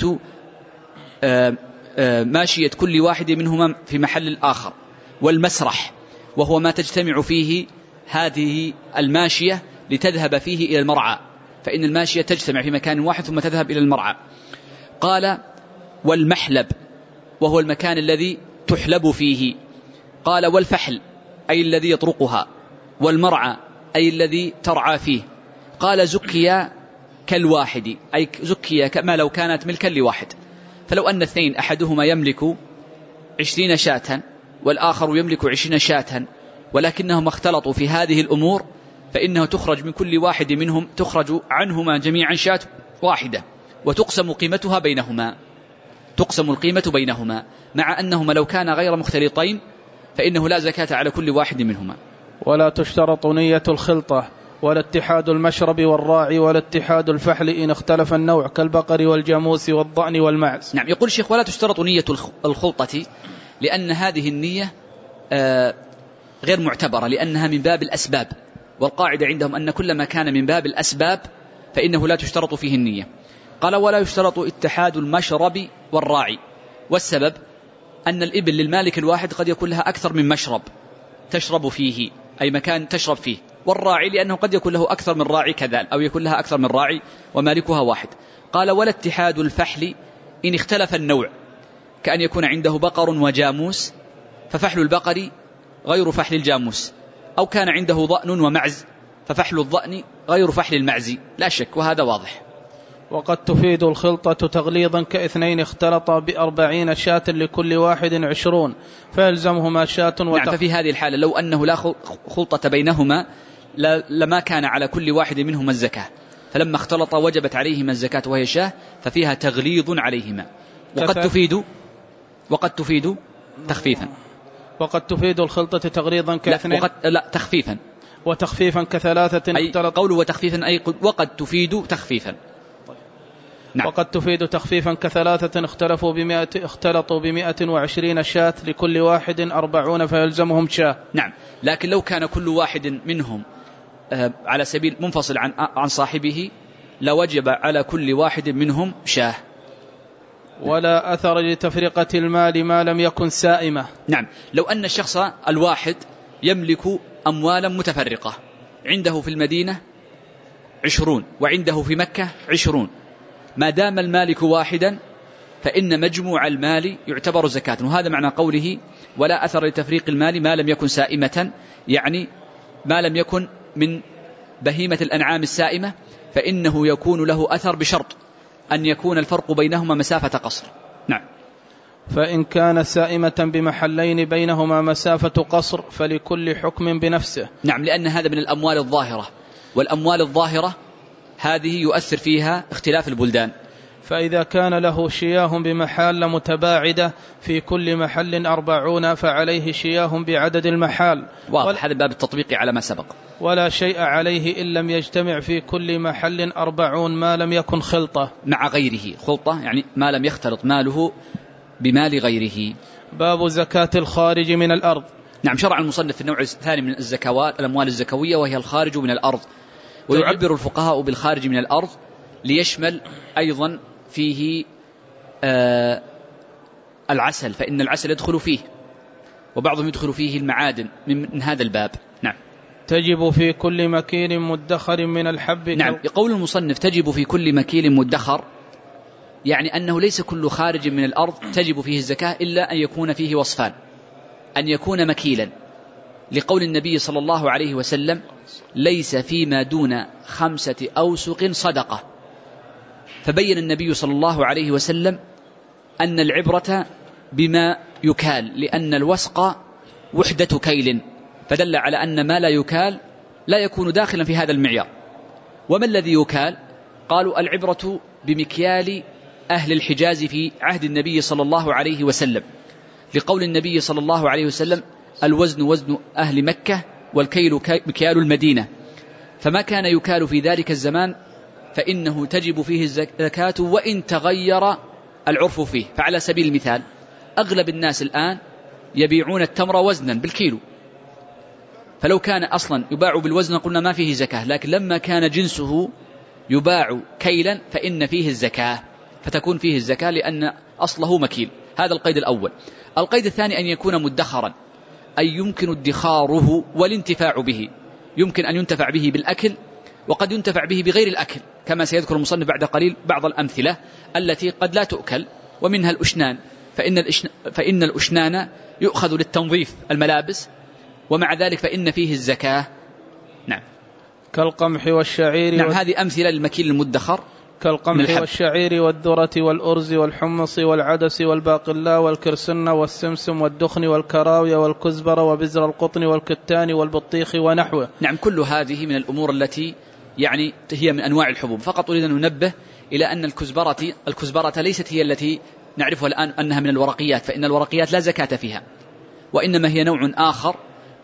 ماشية كل واحد منهما في محل الآخر، والمسرح وهو ما تجتمع فيه هذه الماشية لتذهب فيه إلى المرعى، فإن الماشية تجتمع في مكان واحد ثم تذهب إلى المرعى. قال والمحلب وهو المكان الذي تحلب فيه. قال والفحل أي الذي يطرقها، والمرعى أي الذي ترعى فيه. قال زكي كالواحد أي زكي كما لو كانت ملكا لواحد. فلو أن 2 أحدهما يملك 20 شاة والآخر يملك 20 شاة، ولكنهم اختلطوا في هذه الأمور، فإنه تخرج من كل واحد منهم تخرج عنهما جميعا شاة واحدة، وتقسم قيمتها بينهما، تقسم القيمة بينهما، مع أنهما لو كان غير مختلطين فإنه لا زكاة على كل واحد منهما. ولا تشترط نية الخلطة ولا اتحاد المشرب والراعي ولا اتحاد الفحل إن اختلف النوع كالبقر والجاموس والضأن والمعز. نعم، يقول الشيخ ولا تشترط نية الخلطة لأن هذه النية غير معتبرة، لأنها من باب الأسباب، والقاعدة عندهم أن كل ما كان من باب الأسباب فإنه لا تشترط فيه النية. قال ولا يشترط اتحاد المشرب والراعي، والسبب أن الإبل للمالك الواحد قد يكون لها أكثر من مشرب تشرب فيه أي مكان تشرب فيه، والراعي لأنه قد يكون له أكثر من راعي كذلك، أو يكون لها أكثر من راعي ومالكها واحد. قال ولا اتحاد الفحل إن اختلف النوع كأن يكون عنده بقر وجاموس ففحل البقر غير فحل الجاموس، أو كان عنده ضأن ومعز ففحل الضأن غير فحل المعز، لا شك وهذا واضح. وقد تفيد الخلطة تغليظا ك2 اختلطا ب40 شاة لكل واحد 20 فيلزمهما شاة نعم، ففي هذه الحالة لو أنه لا خلطة بينهما لما كان على كل واحد منهما الزكاة، فلما اختلط وجبت عليهما الزكاة وهي شاة ففيها تغليظ عليهما. وقد تفيد تخفيفا. وقد تفيد الخلطة تغليظا ك2 لا تخفيفا، وتخفيفا ك3 أي قول وتخفيفا أي وقد تفيد تخفيفا. نعم. وقد تفيد تخفيفا كثلاثة اختلطوا 120 شاة لكل واحد 40 فيلزمهم شاة. نعم، لكن لو كان كل واحد منهم على سبيل منفصل عن صاحبه لوجب على كل واحد منهم شاه. ولا أثر لتفرقة المال ما لم يكن سائمة. نعم، لو أن الشخص الواحد يملك أموالا متفرقة، عنده في المدينة 20 وعنده في مكة 20، ما دام المالك واحدا فإن مجموع المال يعتبر زكاة. وهذا معنى قوله ولا أثر لتفريق المال ما لم يكن سائمة، يعني ما لم يكن من بهيمة الأنعام السائمة فإنه يكون له أثر بشرط أن يكون الفرق بينهما مسافة قصر. نعم. فإن كان سائمة بمحلين بينهما مسافة قصر فلكل حكم بنفسه. نعم، لأن هذا من الأموال الظاهرة، والأموال الظاهرة هذه يؤثر فيها اختلاف البلدان. فإذا كان له شياه بمحال متباعدة في كل محل 40 فعليه شياه بعدد المحال. واضح، هذا باب التطبيق على ما سبق. ولا شيء عليه إن لم يجتمع في كل محل 40 ما لم يكن خلطة مع غيره. خلطة يعني ما لم يختلط ماله بمال غيره. باب زكاة الخارج من الأرض. نعم، شرع المصنف في النوع الثاني من الزكوات الأموال الزكوية وهي الخارج من الأرض، ويعبر الفقهاء بالخارج من الأرض ليشمل أيضا فيه العسل، فإن العسل يدخل فيه، وبعضهم يدخل فيه المعادن من هذا الباب. نعم. تجب في كل مكيل مدخر من الحب. نعم، يقول المصنف تجب في كل مكيل مدخر، يعني أنه ليس كل خارج من الأرض تجب فيه الزكاة إلا أن يكون فيه وصفان: أن يكون مكيلا، لقول النبي صلى الله عليه وسلم ليس فيما دون 5 أوسق صدقة. فبين النبي صلى الله عليه وسلم أن العبرة بما يكال، لأن الوسق وحدة كيل، فدل على أن ما لا يكال لا يكون داخلا في هذا المعيار. وما الذي يكال؟ قالوا العبرة بمكيال أهل الحجاز في عهد النبي صلى الله عليه وسلم، لقول النبي صلى الله عليه وسلم الوزن وزن أهل مكة والكيل مكيال المدينة. فما كان يكال في ذلك الزمان فإنه تجب فيه الزكاة وإن تغير العرف فيه. فعلى سبيل المثال أغلب الناس الآن يبيعون التمر وزنا بالكيلو، فلو كان أصلا يباع بالوزن قلنا ما فيه زكاة، لكن لما كان جنسه يباع كيلا فإن فيه الزكاة، فتكون فيه الزكاة لأن أصله مكيل. هذا القيد الأول. القيد الثاني أن يكون مدخرا، أي يمكن ادخاره والانتفاع به، يمكن أن ينتفع به بالأكل وقد ينتفع به بغير الأكل، كما سيذكر المصنف بعد قليل بعض الأمثلة التي قد لا تؤكل، ومنها الأشنان، فإن الأشنان يؤخذ للتنظيف الملابس، ومع ذلك فإن فيه الزكاة. نعم. كالقمح والشعير. نعم، هذه أمثلة للمكيل المدخر كالقمح والشعير والذرة والأرز والحمص والعدس والباقلاء والكرسن والسمسم والدخن والكراوية والكزبر وبزر القطن والكتان والبطيخ ونحوه. نعم، كل هذه من الأمور التي يعني هي من أنواع الحبوب. فقط أريد أن ننبه إلى أن الكزبرة ليست هي التي نعرفها الآن أنها من الورقيات، فإن الورقيات لا زكاة فيها، وإنما هي نوع آخر،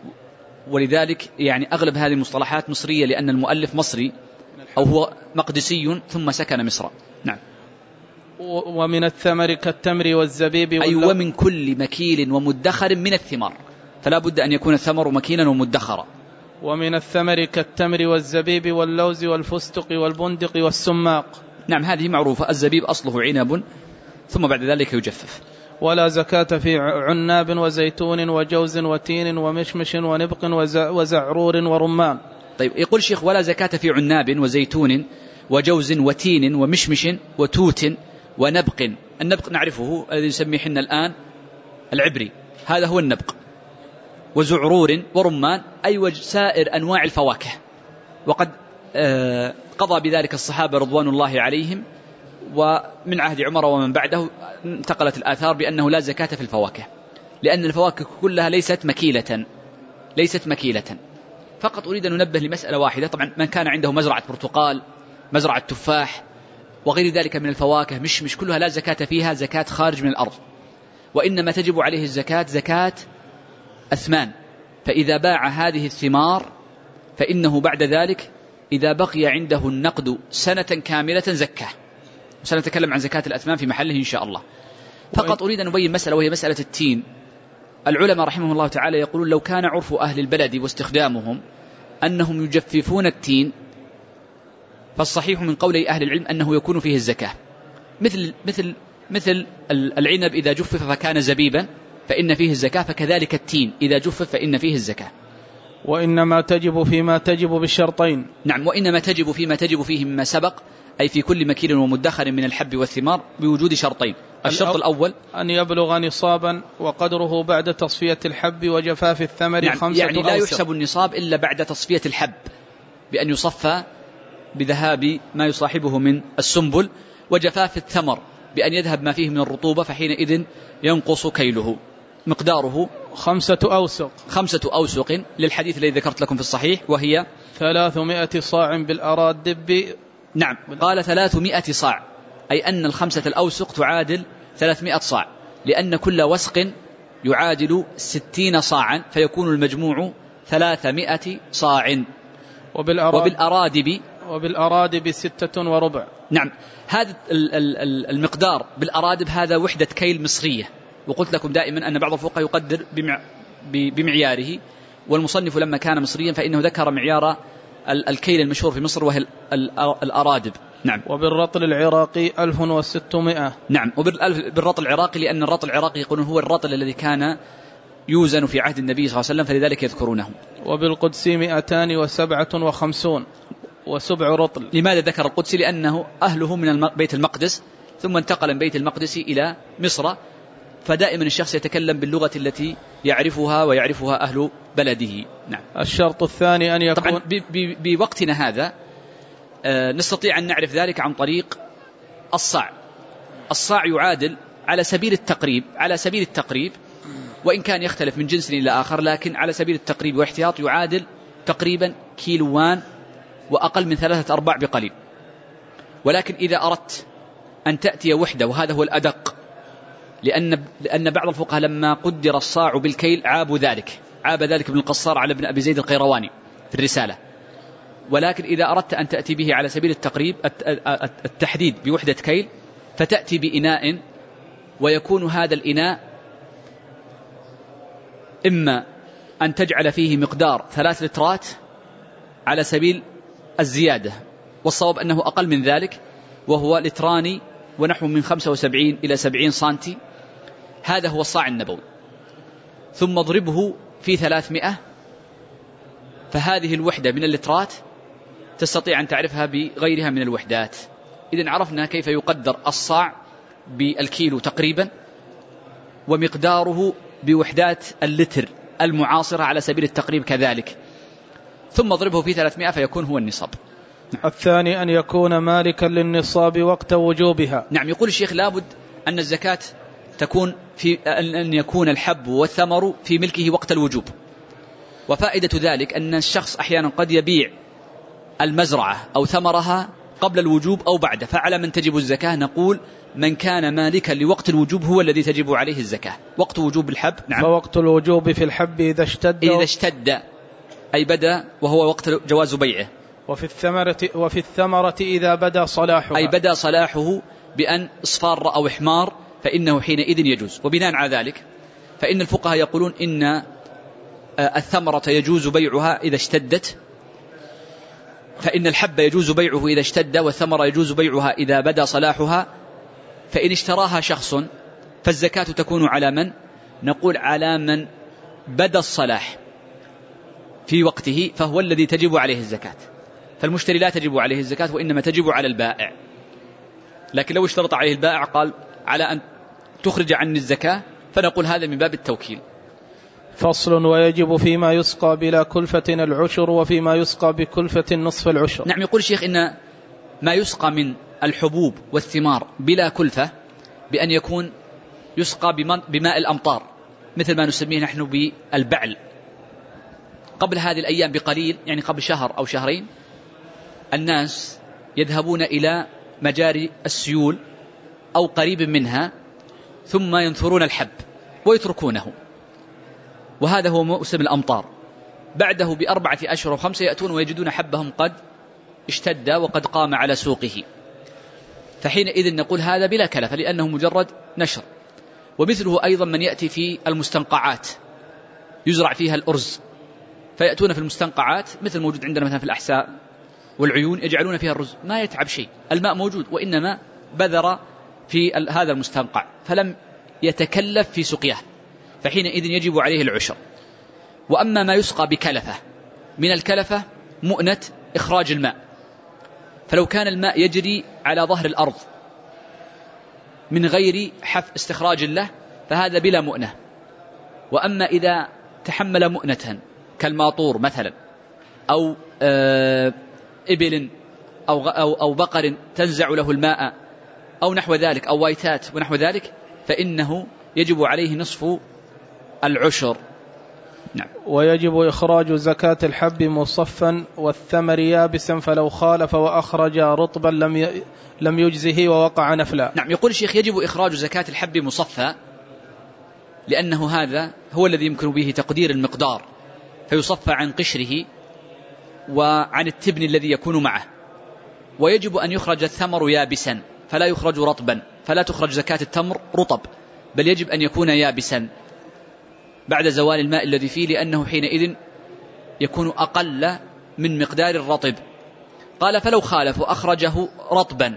ولذلك يعني أغلب هذه المصطلحات مصرية لأن المؤلف مصري أو هو مقدسي ثم سكن مصر. نعم. ومن الثمر كالتمر والزبيب أي ومن كل مكيل ومدخر من الثمار، فلا بد أن يكون الثمر مكيلا ومدخرا. ومن الثمر كالتمر والزبيب واللوز والفستق والبندق والسماق. نعم، هذه معروفة. الزبيب أصله عنب ثم بعد ذلك يجفف. ولا زكاة في عناب وزيتون وجوز وتين ومشمش ونبق وزعرور ورمان. طيب، يقول شيخ ولا زكاة في عناب وزيتون وجوز وتين ومشمش وتوت ونبق. النبق نعرفه الذي نسميه حنا الآن العبري، هذا هو النبق. وزعرور ورمان، أي سائر أنواع الفواكه. وقد قضى بذلك الصحابة رضوان الله عليهم، ومن عهد عمر ومن بعده انتقلت الآثار بأنه لا زكاة في الفواكه، لأن الفواكه كلها ليست مكيلة. فقط أريد أن ننبه لمسألة واحدة. طبعا من كان عنده مزرعة برتقال، مزرعة تفاح وغير ذلك من الفواكه مش كلها لا زكاة فيها، زكاة خارج من الأرض، وإنما تجب عليه الزكاة زكاة أثمان. فإذا باع هذه الثمار فإنه بعد ذلك إذا بقي عنده النقد سنة كاملة زكاه، وسنتكلم عن زكاة الأثمان في محله إن شاء الله. فقط أريد أن أبين مسألة، وهي مسألة التين. العلماء رحمهم الله تعالى يقولون لو كان عرف أهل البلد واستخدامهم أنهم يجففون التين، فالصحيح من قول أهل العلم أنه يكون فيه الزكاة، مثل العنب إذا جفف فكان زبيبا فإن فيه الزكاة، فكذلك التين إذا جفف فإن فيه الزكاة. وإنما تجب فيما تجب بالشرطين. نعم، وإنما تجب فيما تجب فيه مما سبق، أي في كل مكيل ومدخر من الحب والثمار بوجود شرطين. الشرط الأول أن يبلغ نصابا وقدره بعد تصفية الحب وجفاف الثمر. نعم، 5 يعني لا يحسب النصاب إلا بعد تصفية الحب بأن يصفى بذهاب ما يصاحبه من السنبل، وجفاف الثمر بأن يذهب ما فيه من الرطوبة، فحينئذ ينقص كيله. مقداره 5 أوسق. 5 أوسق للحديث الذي ذكرت لكم في الصحيح، وهي 300 صاع بالأرادب. نعم، قال 300 صاع، أي أن 5 الأوسق تعادل 300 صاع، لأن كل وسق يعادل 60 صاعا، فيكون المجموع 300 صاع. وبالأرادب 6 وربع. نعم، هذا المقدار بالأرادب هذا وحدة كيل مصرية، وقلت لكم دائما أن بعض الفقهاء يقدر بمعياره، والمصنف لما كان مصريا فإنه ذكر معيار الكيل المشهور في مصر وهي الأرادب. نعم. وبالرطل العراقي 1600. نعم، وبالرطل العراقي، لأن الرطل العراقي يقولون هو الرطل الذي كان يوزن في عهد النبي صلى الله عليه وسلم، فلذلك يذكرونه. وبالقدسي 257 و7 رطل. لماذا ذكر القدسي؟ لأنه أهله من بيت المقدس، ثم انتقل من بيت المقدس إلى مصر، فدائما الشخص يتكلم باللغة التي يعرفها ويعرفها أهل بلده. نعم. الشرط الثاني أن يكون طبعا بوقتنا هذا نستطيع أن نعرف ذلك عن طريق الصاع. الصاع يعادل على سبيل التقريب وإن كان يختلف من جنس إلى آخر، لكن على سبيل التقريب واحتياط يعادل تقريبا كيلوان وأقل من 3/4 بقليل. ولكن إذا أردت أن تأتي وحدة، وهذا هو الأدق، لأن بعض الفقهاء لما قدر الصاع بالكيل عاب ذلك ابن القصار على ابن أبي زيد القيرواني في الرسالة. ولكن إذا أردت أن تأتي به على سبيل التقريب التحديد بوحدة كيل، فتأتي بإناء، ويكون هذا الإناء إما أن تجعل فيه مقدار 3 لترات على سبيل الزيادة، والصواب أنه أقل من ذلك، وهو لتران ونحو من 75 إلى 70 سنتي. هذا هو الصاع النبوي. ثم اضربه في 300، فهذه الوحدة من اللترات تستطيع أن تعرفها بغيرها من الوحدات. إذن عرفنا كيف يقدر الصاع بالكيلو تقريبا، ومقداره بوحدات اللتر المعاصرة على سبيل التقريب كذلك. ثم اضربه في 300 فيكون هو النصاب. الثاني أن يكون مالكا للنصاب وقت وجوبها. نعم، يقول الشيخ لابد أن الزكاة تكون أن يكون الحب والثمر في ملكه وقت الوجوب. وفائدة ذلك أن الشخص أحيانا قد يبيع المزرعة أو ثمرها قبل الوجوب أو بعده، فعلى من تجب الزكاة؟ نقول من كان مالكا لوقت الوجوب هو الذي تجب عليه الزكاة، وقت وجوب الحب. نعم. فوقت الوجوب في الحب إذا اشتد أي بدأ، وهو وقت جواز بيعه. وفي الثمرة إذا بدأ صلاحها، أي بدأ صلاحه بأن اصفار أو إحمار، فإنه حينئذ يجوز. وبناء على ذلك فإن الفقهاء يقولون إن الثمرة يجوز بيعها إذا اشتدت، فإن الحب يجوز بيعه إذا اشتد، والثمرة يجوز بيعها إذا بدأ صلاحها. فإن اشتراها شخص فالزكاة تكون على من؟ نقول على من بدأ الصلاح في وقته، فهو الذي تجب عليه الزكاة. فالمشتري لا تجب عليه الزكاة، وإنما تجب على البائع. لكن لو اشترط عليه البائع قال على أن تخرج عني الزكاة، فنقول هذا من باب التوكيل. فصل. ويجب فيما يسقى بلا كلفة العشر، وفيما يسقى بكلفة نصف العشر. نعم، يقول الشيخ إن ما يسقى من الحبوب والثمار بلا كلفة بأن يكون يسقى بماء الأمطار، مثل ما نسميه نحن بالبعل. قبل هذه الأيام بقليل، يعني قبل شهر أو شهرين، الناس يذهبون إلى مجاري السيول أو قريب منها، ثم ينثرون الحب ويتركونه، وهذا هو موسم الأمطار. بعده ب4 أشهر و5 يأتون ويجدون حبهم قد اشتد وقد قام على سوقه. فحينئذ نقول هذا بلا كلفة لأنه مجرد نشر. ومثله أيضا من يأتي في المستنقعات يزرع فيها الأرز، فيأتون في المستنقعات مثل موجود عندنا مثلا في الأحساء والعيون يجعلون فيها الرز، ما يتعب شيء، الماء موجود، وإنما بذر في هذا المستنقع فلم يتكلف في سقيه، فحينئذ يجب عليه العشر. وأما ما يسقى بكلفة، من الكلفة مؤنة إخراج الماء، فلو كان الماء يجري على ظهر الأرض من غير استخراج له فهذا بلا مؤنة. وأما إذا تحمل مؤنة كالماطور مثلا أو إبل أو بقر تنزع له الماء أو نحو ذلك أو وايتات ونحو ذلك، فإنه يجب عليه نصف العشر. نعم. ويجب إخراج زكاة الحب مصفا والثمر يابسا، فلو خالف وأخرج رطبا لم يجزه ووقع نفلا. نعم. يقول الشيخ يجب إخراج زكاة الحب مصفى، لأنه هذا هو الذي يمكن به تقدير المقدار، فيصفى عن قشره وعن التبن الذي يكون معه. ويجب أن يخرج الثمر يابسا فلا يخرج رطبا، فلا تخرج زكاة التمر رطب، بل يجب أن يكون يابسا بعد زوال الماء الذي فيه، لأنه حينئذ يكون أقل من مقدار الرطب. قال فلو خالف وأخرجه رطبا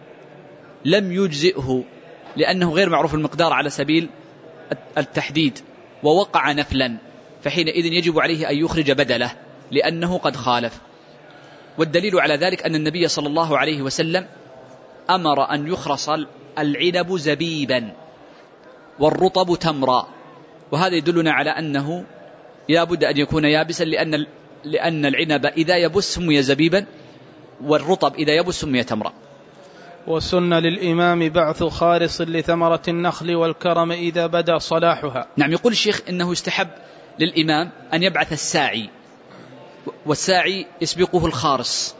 لم يجزئه، لأنه غير معروف المقدار على سبيل التحديد، ووقع نفلا، فحينئذ يجب عليه أن يخرج بدله لأنه قد خالف. والدليل على ذلك أن النبي صلى الله عليه وسلم أمر أن يخرص العنب زبيبا والرطب تمرا، وهذا يدلنا على أنه يابد أن يكون يابسا، لأن العنب إذا يبس سمي زبيبا، والرطب إذا يبس سمي تمرا. وسن للإمام بعث خارص لثمرة النخل والكرم إذا بدا صلاحها. نعم. يقول الشيخ إنه يستحب للإمام أن يبعث الساعي، والساعي يسبقه الخارص،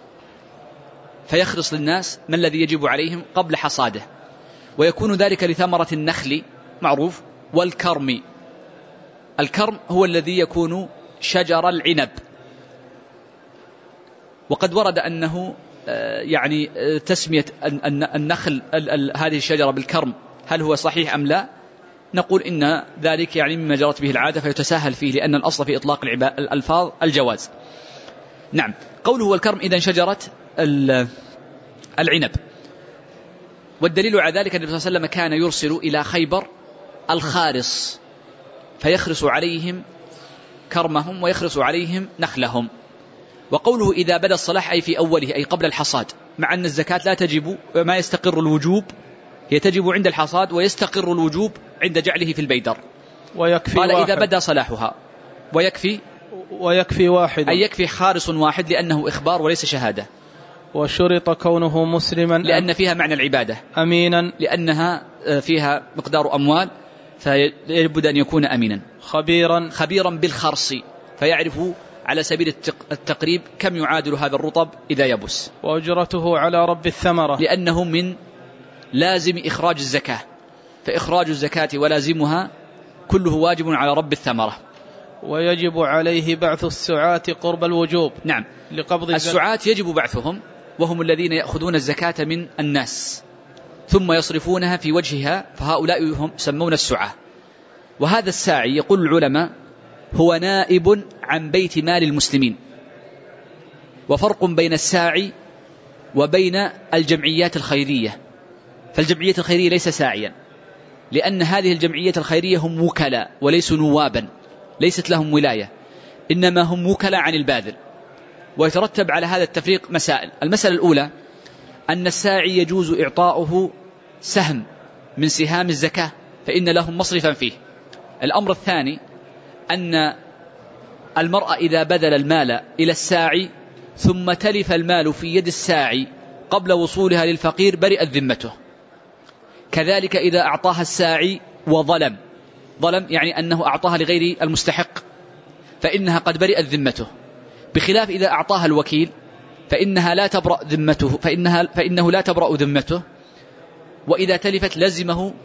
فيخرص للناس ما الذي يجب عليهم قبل حصاده، ويكون ذلك لثمرة النخل معروف، والكرم. الكرم هو الذي يكون شجر العنب، وقد ورد أنه يعني تسمية النخل هذه الشجرة بالكرم هل هو صحيح أم لا؟ نقول إن ذلك يعني مما جرت به العادة فيتساهل فيه، لأن الأصل في إطلاق الألفاظ الجواز. نعم. قوله والكرم إذن شجرة العنب. والدليل على ذلك أن النبي صلى الله عليه وسلم كان يرسل إلى خيبر الخارص فيخرس عليهم كرمهم ويخرس عليهم نخلهم. وقوله إذا بدا الصلاح أي في أوله، أي قبل الحصاد، مع أن الزكاة لا تجب، ما يستقر الوجوب هي تجب عند الحصاد، ويستقر الوجوب عند جعله في البيدر. قال إذا بدا صلاحها، ويكفي واحد، أي يكفي خارص واحد، لأنه إخبار وليس شهادة. وشرط كونه مسلما لأن فيها معنى العبادة، أمينا لأنها فيها مقدار أموال، فيجب أن يكون أمينا، خبيرا بالخرص، فيعرف على سبيل التقريب كم يعادل هذا الرطب إذا يبس. وأجرته على رب الثمرة، لأنه من لازم إخراج الزكاة، فإخراج الزكاة ولازمها كله واجب على رب الثمرة. ويجب عليه بعث السعاة قرب الوجوب. نعم. لقبض السعاة يجب بعثهم، وهم الذين يأخذون الزكاة من الناس ثم يصرفونها في وجهها، فهؤلاء هم يسمون السعاة. وهذا الساعي يقول العلماء هو نائب عن بيت مال المسلمين. وفرق بين الساعي وبين الجمعيات الخيرية، فالجمعية الخيرية ليس ساعيا، لأن هذه الجمعية الخيرية هم وكلاء وليسوا نوابا، ليست لهم ولاية، إنما هم وكلاء عن الباذل. ويترتب على هذا التفريق مسائل. المسألة الأولى أن الساعي يجوز إعطاؤه سهم من سهام الزكاة، فإن لهم مصرفا فيه. الأمر الثاني أن المرأة إذا بذل المال إلى الساعي ثم تلف المال في يد الساعي قبل وصولها للفقير برئت ذمته. كذلك إذا أعطاها الساعي وظلم يعني أنه أعطاها لغير المستحق، فإنها قد برئت ذمته، بخلاف إذا أعطاها الوكيل فإنها لا تبرأ ذمته، فإنه لا تبرأ ذمته، وإذا تلفت لزمه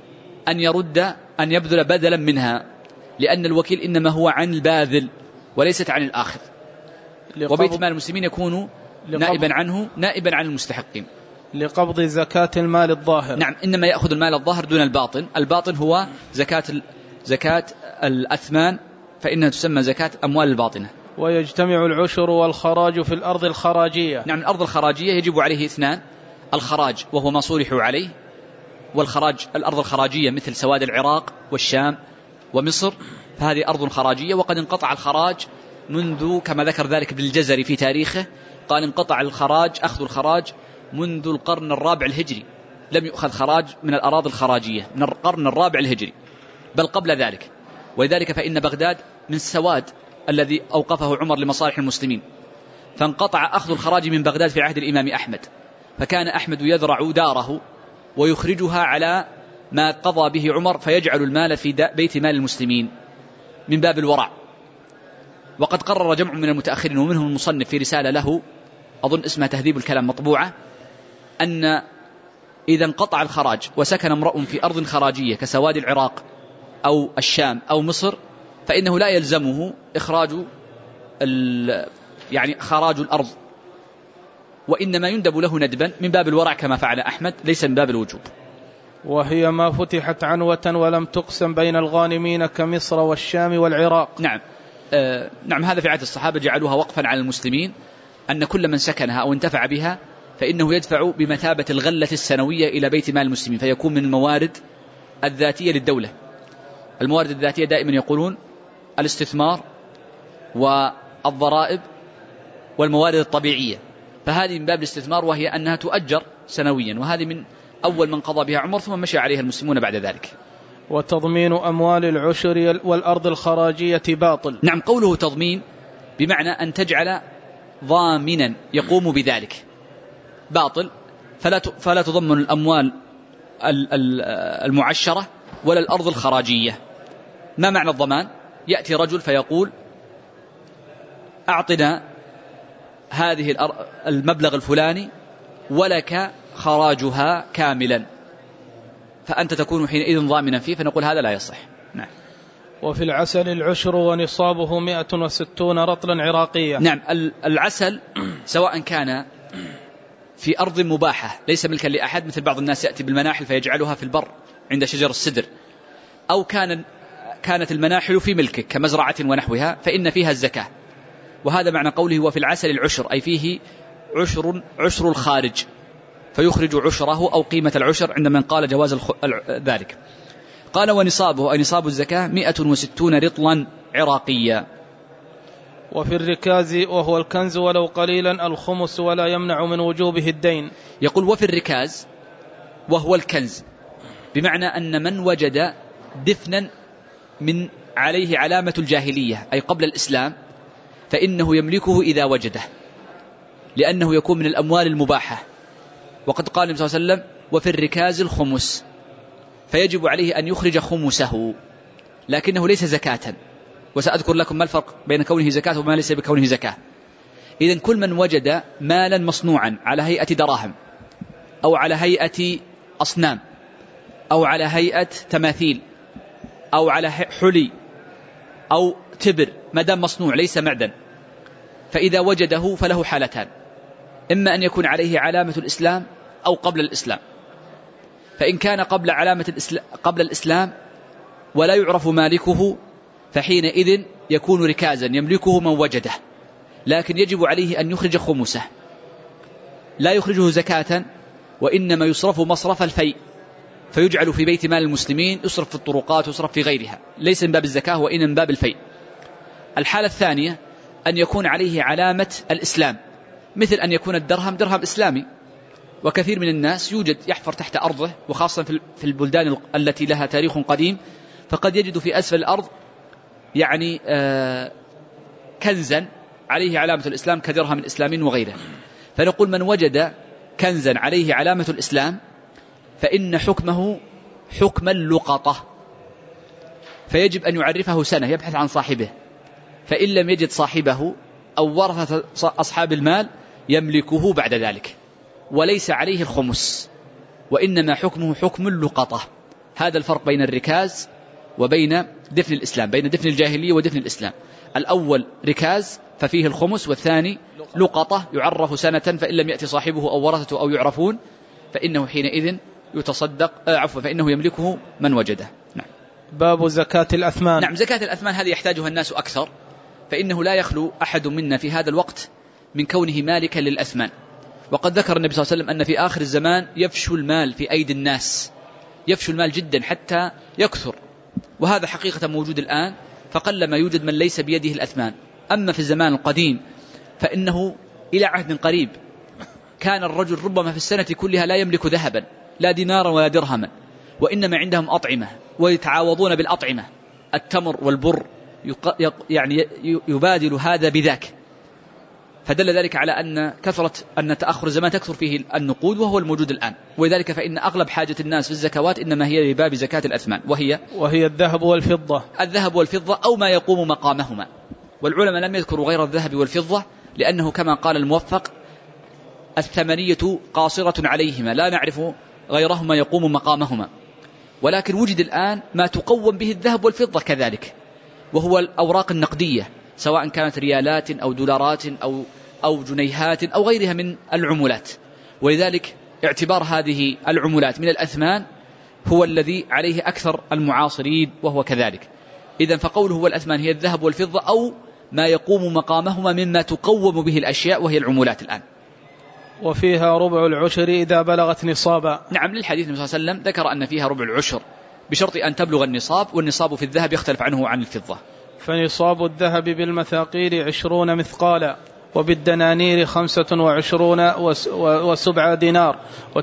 أن يبذل بدلا منها، لأن الوكيل إنما هو عن الباذل وليست عن الآخذ. وبيت مال المسلمين يكون نائبا عن المستحقين. لقبض زكاة المال الظاهر. نعم، إنما يأخذ المال الظاهر دون الباطن. الباطن هو زكاة الأثمان، فإنها تسمى زكاة أموال الباطنة. ويجتمع العشر والخراج في الأرض الخراجية. نعم، الأرض الخراجية يجب عليه اثنان: الخراج وهو ما صورح عليه، والخراج الأرض الخراجية مثل سواد العراق والشام ومصر، فهذه أرض خراجية. وقد انقطع الخراج منذ، كما ذكر ذلك ابن الجزري في تاريخه، قال انقطع أخذ الخراج منذ القرن الرابع الهجري، لم يؤخذ خراج من الأراضي الخراجية من القرن الرابع الهجري بل قبل ذلك. ولذلك فإن بغداد من السواد الذي أوقفه عمر لمصالح المسلمين، فانقطع أخذ الخراج من بغداد في عهد الإمام أحمد، فكان أحمد يذرع داره ويخرجها على ما قضى به عمر، فيجعل المال في بيت مال المسلمين من باب الورع. وقد قرر جمع من المتأخرين ومنهم المصنف في رسالة له أظن اسمها تهذيب الكلام مطبوعة، أن إذا انقطع الخراج وسكن امرؤ في أرض خراجية كسواد العراق أو الشام أو مصر، فإنه لا يلزمه إخراج خراج الأرض، وإنما يندب له ندبا من باب الورع كما فعل أحمد، ليس من باب الوجوب. وهي ما فتحت عنوة ولم تقسم بين الغانمين كمصر والشام والعراق. نعم، هذا في عهد الصحابة جعلوها وقفا على المسلمين، أن كل من سكنها أو انتفع بها فإنه يدفع بمثابة الغلة السنوية إلى بيت مال المسلمين، فيكون من الموارد الذاتية للدولة. الموارد الذاتية دائما يقولون الاستثمار والضرائب والموارد الطبيعية، فهذه من باب الاستثمار، وهي أنها تؤجر سنويا، وهذه من أول من قضى بها عمر، ثم مشى عليها المسلمون بعد ذلك. وتضمين أموال العشر والأرض الخراجية باطل. نعم، قوله تضمين بمعنى أن تجعل ضامنا يقوم بذلك باطل، فلا تضمن الأموال المعشرة ولا الأرض الخراجية. ما معنى الضمان؟ يأتي رجل فيقول أعطنا هذه المبلغ الفلاني ولك خراجها كاملا، فأنت تكون حينئذ ضامنا فيه، فنقول هذا لا يصح. نعم. وفي العسل العشر ونصابه 160 رطلا عراقية. نعم، العسل سواء كان في أرض مباحة ليس ملكا لأحد، مثل بعض الناس يأتي بالمناحل فيجعلها في البر عند شجر السدر، أو كانت المناحل في ملكك كمزرعة ونحوها، فإن فيها الزكاة. وهذا معنى قوله وفي العسل العشر، أي فيه عشر الخارج، فيخرج عشره أو قيمة العشر عند من قال جواز ذلك. قال ونصابه، أي نصاب الزكاة 160 رطلا عراقيا. وفي الركاز وهو الكنز ولو قليلا الخمس ولا يمنع من وجوبه الدين. يقول وفي الركاز وهو الكنز، بمعنى أن من وجد دفنا من عليه علامة الجاهلية أي قبل الإسلام فإنه يملكه إذا وجده، لأنه يكون من الأموال المباحة. وقد قال النبي صلى الله عليه وسلم وفي الركاز الخمس، فيجب عليه أن يخرج خمسه، لكنه ليس زكاة، وسأذكر لكم ما الفرق بين كونه زكاة وما ليس بكونه زكاة. إذن كل من وجد مالا مصنوعا على هيئة دراهم أو على هيئة أصنام أو على هيئة تماثيل أو على حلي أو تبر، ما دام مصنوع ليس معدن، فإذا وجده فله حالتان: إما أن يكون عليه علامة الإسلام أو قبل الإسلام. فإن كان قبل الإسلام ولا يعرف مالكه فحينئذ يكون ركازا يملكه من وجده، لكن يجب عليه أن يخرج خمسه، لا يخرجه زكاة، وإنما يصرف مصرف الفيء، فيجعل في بيت مال المسلمين، يصرف في الطرقات ويصرف في غيرها، ليس من باب الزكاة وإن من باب الفيء. الحالة الثانية أن يكون عليه علامة الإسلام، مثل أن يكون الدرهم درهم إسلامي، وكثير من الناس يوجد يحفر تحت أرضه، وخاصة في البلدان التي لها تاريخ قديم، فقد يجد في أسفل الأرض كنزا عليه علامة الإسلام كدرهم إسلامي وغيره. فنقول من وجد كنزا عليه علامة الإسلام فإن حكمه حكم اللقطة، فيجب أن يعرفه سنة، يبحث عن صاحبه، فإن لم يجد صاحبه أو ورثة أصحاب المال يملكه بعد ذلك، وليس عليه الخمس، وإنما حكمه حكم اللقطة. هذا الفرق بين الركاز وبين دفن الإسلام، بين دفن الجاهلية ودفن الإسلام. الأول ركاز ففيه الخمس، والثاني لقطة يعرف سنة، فإن لم يأتي صاحبه أو ورثته أو يعرفون فإنه حينئذ يتصدق فإنه يملكه من وجده. نعم. باب زكاة الأثمان. نعم، زكاة الأثمان هذه يحتاجها الناس أكثر، فإنه لا يخلو أحد منا في هذا الوقت من كونه مالكا للأثمان. وقد ذكر النبي صلى الله عليه وسلم أن في آخر الزمان يفشو المال في أيدي الناس، يفشو المال جدا حتى يكثر، وهذا حقيقة موجود الآن، فقل ما يوجد من ليس بيده الأثمان. أما في الزمان القديم فإنه إلى عهد قريب كان الرجل ربما في السنة كلها لا يملك ذهبا، لا دينارا ولا درهما، وإنما عندهم أطعمة ويتعاوضون بالأطعمة، التمر والبر، يعني يبادل هذا بذاك، فدل ذلك على أن تأخر الزمان تكثر فيه النقود، وهو الموجود الآن. ولذلك فإن أغلب حاجة الناس في الزكوات إنما هي لباب زكاة الأثمان، وهي الذهب والفضة. الذهب والفضة أو ما يقوم مقامهما، والعلماء لم يذكروا غير الذهب والفضة، لأنه كما قال الموفق الثمنية قاصرة عليهما، لا نعرف غيرهما يقوم مقامهما. ولكن وجد الآن ما تقوم به الذهب والفضة كذلك، وهو الأوراق النقدية، سواء كانت ريالات أو دولارات أو جنيهات أو غيرها من العملات. ولذلك اعتبار هذه العملات من الأثمان هو الذي عليه أكثر المعاصرين، وهو كذلك. إذن فقوله هو الأثمان هي الذهب والفضة أو ما يقوم مقامهما مما تقوم به الأشياء، وهي العملات الآن. وفيها ربع العشر إذا بلغت نصابا. نعم، للحديث النبي صلى الله عليه وسلم ذكر أن فيها ربع العشر بشرط أن تبلغ النصاب، والنصاب في الذهب يختلف عنه عن الفضة. فنصاب الذهب بالمثاقيل 20 مثقالا، وبالدنانير 25 و7 دينار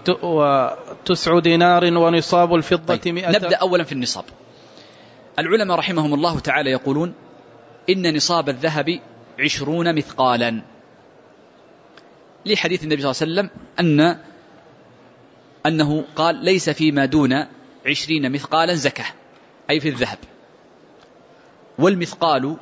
و9 دينار، ونصاب الفضة 100. نبدأ أولا في النصاب. العلماء رحمهم الله تعالى يقولون إن نصاب الذهب 20 مثقالا، لحديث النبي صلى الله عليه وسلم أنه قال ليس فيما دون 20 مثقالا زكاة، أي في الذهب. والمثقال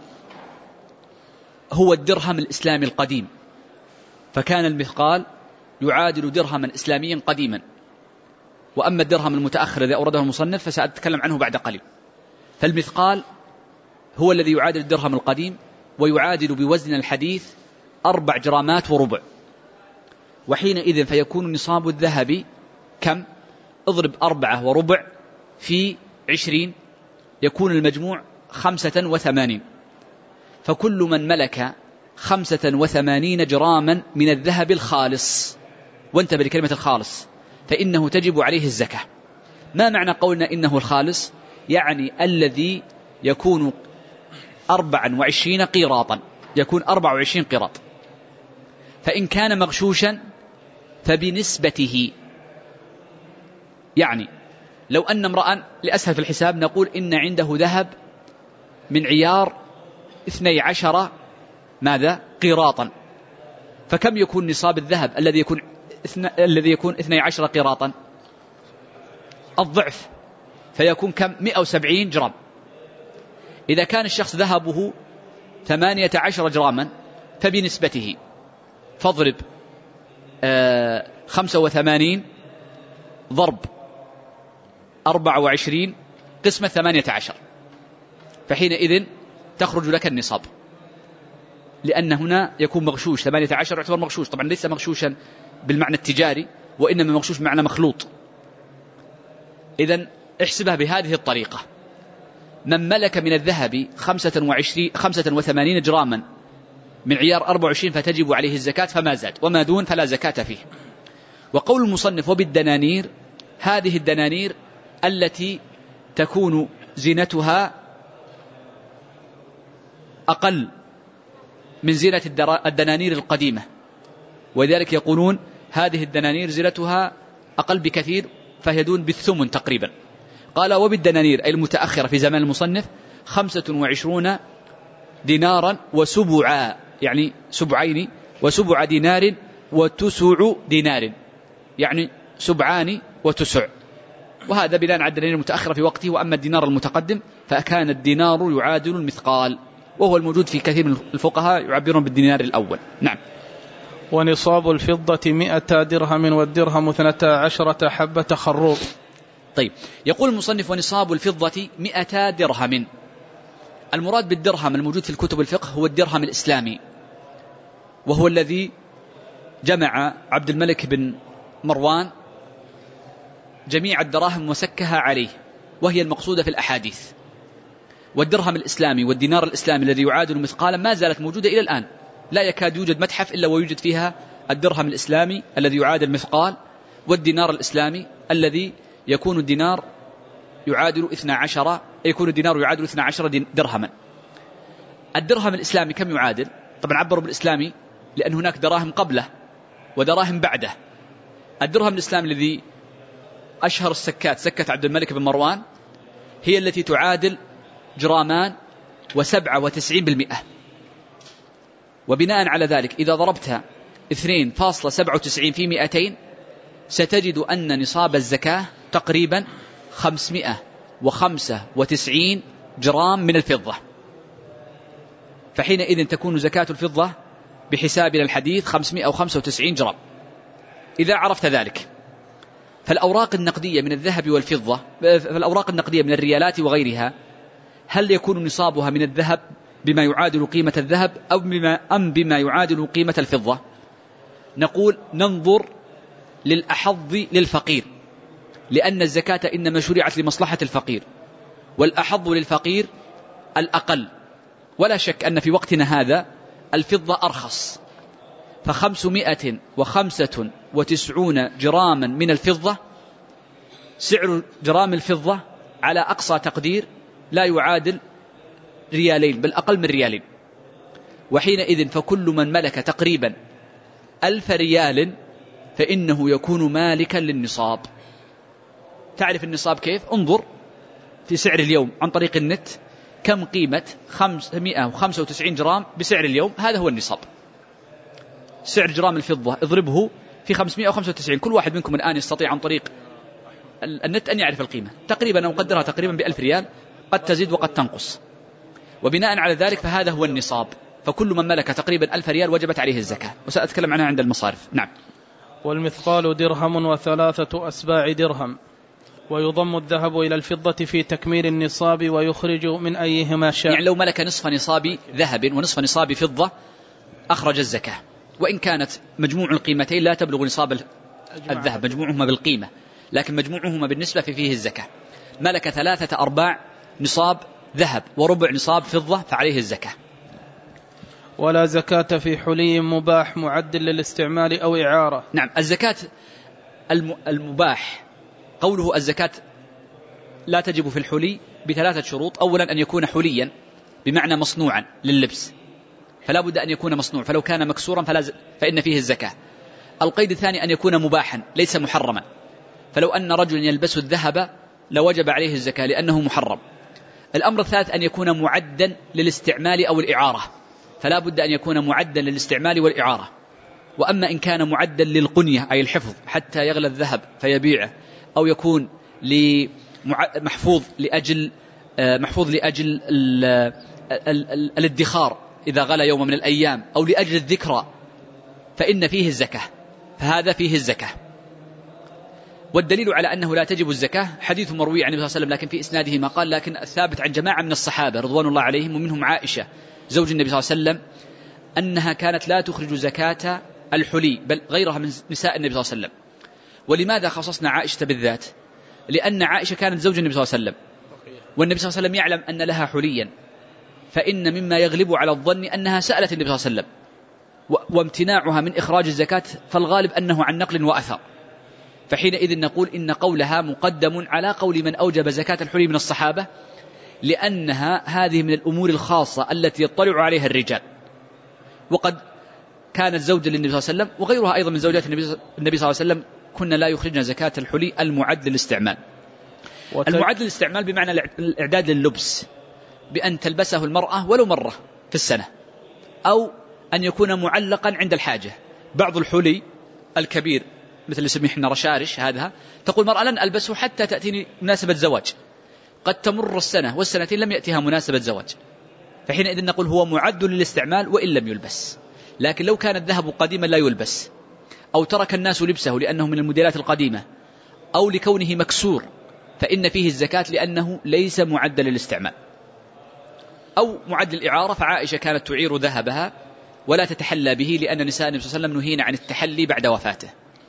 هو الدرهم الإسلامي القديم، فكان المثقال يعادل درهما إسلاميا قديما. وأما الدرهم المتأخر الذي أورده المصنف فسأتكلم عنه بعد قليل. فالمثقال هو الذي يعادل الدرهم القديم، ويعادل بوزن الحديث 4 جرامات وربع. وحينئذ فيكون نصاب الذهب كم؟ اضرب 4 وربع في 20، يكون المجموع 85. فكل من ملك 85 جراما من الذهب الخالص، وانتبه لكلمة الخالص، فإنه تجب عليه الزكاة. ما معنى قولنا إنه الخالص؟ يعني الذي يكون 24 قيراطا، يكون 24 قيراط. فإن كان مغشوشا فبنسبته، يعني لو أن امرأ، لأسهل في الحساب نقول إن عنده ذهب من عيار 12 ماذا؟ قيراطا، فكم يكون نصاب الذهب الذي يكون 12 قيراطا؟ الضعف، فيكون كم؟ 170 جرام. إذا كان الشخص ذهبه 18 جراما فبنسبته، فاضرب 85 ضرب 24 قسمة 18، فحينئذ تخرج لك النصاب. لأن هنا يكون مغشوش، 18 يعتبر مغشوش، طبعا ليس مغشوشا بالمعنى التجاري، وإنما مغشوش بمعنى مخلوط. إذن احسبها بهذه الطريقة: من ملك من الذهب 85 جراما من عيار 24 فتجب عليه الزكاة، فما زاد، وما دون فلا زكاة فيه. وقول المصنف وبالدنانير، هذه الدنانير التي تكون زينتها أقل من زينة الدنانير القديمة، ولذلك يقولون هذه الدنانير زينتها أقل بكثير، فهي دون بالثمن تقريبا. قال وبالدنانير أي المتأخرة في زمان المصنف 25 دينارا وسبعا، يعني سبعين، وسبع دينار وتسع دينار، يعني سبعان وتسع. وهذا بناء على الدنانير المتأخرة في وقته. وأما الدينار المتقدم فكان الدينار يعادل المثقال، وهو الموجود في كثير من الفقهاء يعبرون بالدينار الأول. نعم. ونصاب الفضة 100 درهم، والدرهم 12 حبة خروب. طيب، يقول المصنف ونصاب الفضة 100 درهم. المراد بالدرهم الموجود في الكتب الفقه هو الدرهم الإسلامي، وهو الذي جمع عبد الملك بن مروان جميع الدراهم وسكها عليه، وهي المقصودة في الأحاديث. والدرهم الإسلامي والدينار الإسلامي الذي يعادل مثقالا ما زالت موجودة إلى الآن، لا يكاد يوجد متحف إلا ويوجد فيها الدرهم الإسلامي الذي يعادل مثقال، والدينار الإسلامي الذي يكون الدينار يعادل 12 درهما. الدرهم الإسلامي كم يعادل؟ طبعا عبروا بالإسلامي لأن هناك دراهم قبله ودراهم بعده. الدرهم الإسلامي الذي أشهر السكات سكة عبد الملك بن مروان هي التي تعادل جرامان و97%. وبناء على ذلك إذا ضربتها 2.97 في 200 ستجد أن نصاب الزكاة تقريبا 595 جرام من الفضة. فحينئذ تكون زكاة الفضة بحسابنا الحديث 595 جرام. إذا عرفت ذلك فالأوراق النقدية من الذهب والفضة، فالأوراق النقدية من الريالات وغيرها، هل يكون نصابها من الذهب بما يعادل قيمة الذهب أم بما يعادل قيمة الفضة؟ نقول ننظر للأحظ للفقير، لأن الزكاة إنما شرعت لمصلحة الفقير، والأحظ للفقير الأقل. ولا شك أن في وقتنا هذا الفضة أرخص، ف595 جراما من الفضة سعر جرام الفضة على أقصى تقدير لا يعادل ريالين، بل أقل من ريالين. وحينئذ فكل من ملك تقريبا 1000 ريال فإنه يكون مالكا للنصاب. تعرف النصاب كيف؟ انظر في سعر اليوم عن طريق النت كم قيمة 595 جرام بسعر اليوم، هذا هو النصاب. سعر جرام الفضة اضربه في 595. كل واحد منكم الآن يستطيع عن طريق النت أن يعرف القيمة تقريبا، أو قدرها تقريبا ب1000 ريال، قد تزيد وقد تنقص. وبناء على ذلك فهذا هو النصاب. فكل من ملك تقريبا 1000 ريال وجبت عليه الزكاة، وسأتكلم عنها عند المصارف. نعم. والمثقال درهم و3 أسباع درهم، ويضم الذهب إلى الفضة في تكميل النصاب ويخرج من أيهما شاء. يعني لو ملك نصف نصاب ذهب ونصف نصاب فضة أخرج الزكاة، وإن كانت مجموع القيمتين لا تبلغ نصاب الذهب، مجموعهما بالقيمة لكن مجموعهما بالنسبة فيه الزكاة. ملك 3/4 نصاب ذهب وربع نصاب فضة فعليه الزكاة. ولا زكاة في حلي مباح معد للاستعمال أو إعارة. نعم. الزكاة المباح، قوله الزكاة لا تجب في الحلي ب3 شروط. أولا أن يكون حليا بمعنى مصنوعا لللبس، فلا بد أن يكون مصنوع، فلو كان مكسورا فإن فيه الزكاة. القيد الثاني أن يكون مباحا ليس محرما، فلو أن رجل يلبس الذهب لوجب عليه الزكاة لأنه محرم. الأمر الثالث أن يكون معدا للاستعمال أو الإعارة، فلا بد أن يكون معدا للاستعمال والإعارة. وأما إن كان معدا للقنية أي الحفظ حتى يغلى الذهب فيبيعه، أو يكون محفوظ لأجل الادخار إذا غلى يوم من الأيام، أو لأجل الذكرى، فإن فيه الزكاة، فهذا فيه الزكاة. والدليل على أنه لا تجب الزكاة حديث مروي عن النبي صلى الله عليه وسلم لكن في إسناده ما قال، لكن الثابت عن جماعة من الصحابة رضوان الله عليهم ومنهم عائشة زوج النبي صلى الله عليه وسلم أنها كانت لا تخرج زكاة الحلي بل غيرها من نساء النبي صلى الله عليه وسلم. ولماذا خصصنا عائشة بالذات؟ لأن عائشة كانت زوج النبي صلى الله عليه وسلم، والنبي صلى الله عليه وسلم يعلم أن لها حليا، فإن مما يغلب على الظن أنها سألت النبي صلى الله عليه وسلم، وامتناعها من إخراج الزكاة فالغالب أنه عن نقل وأثر. فحينئذ نقول إن قولها مقدم على قول من أوجب زكاة الحلي من الصحابة، لأنها هذه من الأمور الخاصة التي يطلع عليها الرجال، وقد كانت زوجة للنبي صلى الله عليه وسلم وغيرها أيضا من زوجات النبي صلى الله عليه وسلم كنا لا يخرجنا زكاة الحلي المعد للاستعمال. المعد للاستعمال بمعنى الإعداد لللبس، بأن تلبسه المرأة ولو مرة في السنة، أو أن يكون معلقا عند الحاجة. بعض الحلي الكبير مثل اللي يسميه احنا رشارش، هذا تقول مرأة لن ألبسه حتى تأتيني مناسبة زواج، قد تمر السنة والسنتين لم يأتيها مناسبة زواج، فحينئذ نقول هو معد للاستعمال وإن لم يلبس. لكن لو كان الذهب قديما لا يلبس، أو ترك الناس لبسه لأنه من الموديلات القديمة، أو لكونه مكسور، فإن فيه الزكاة لأنه ليس معد للاستعمال. أو معد الإعارة، فعائشة كانت تعير ذهبها ولا تتحلى به، لأن نساء النبي صلى الله عليه وسلم نهينا عن التحلي بعد وفاته.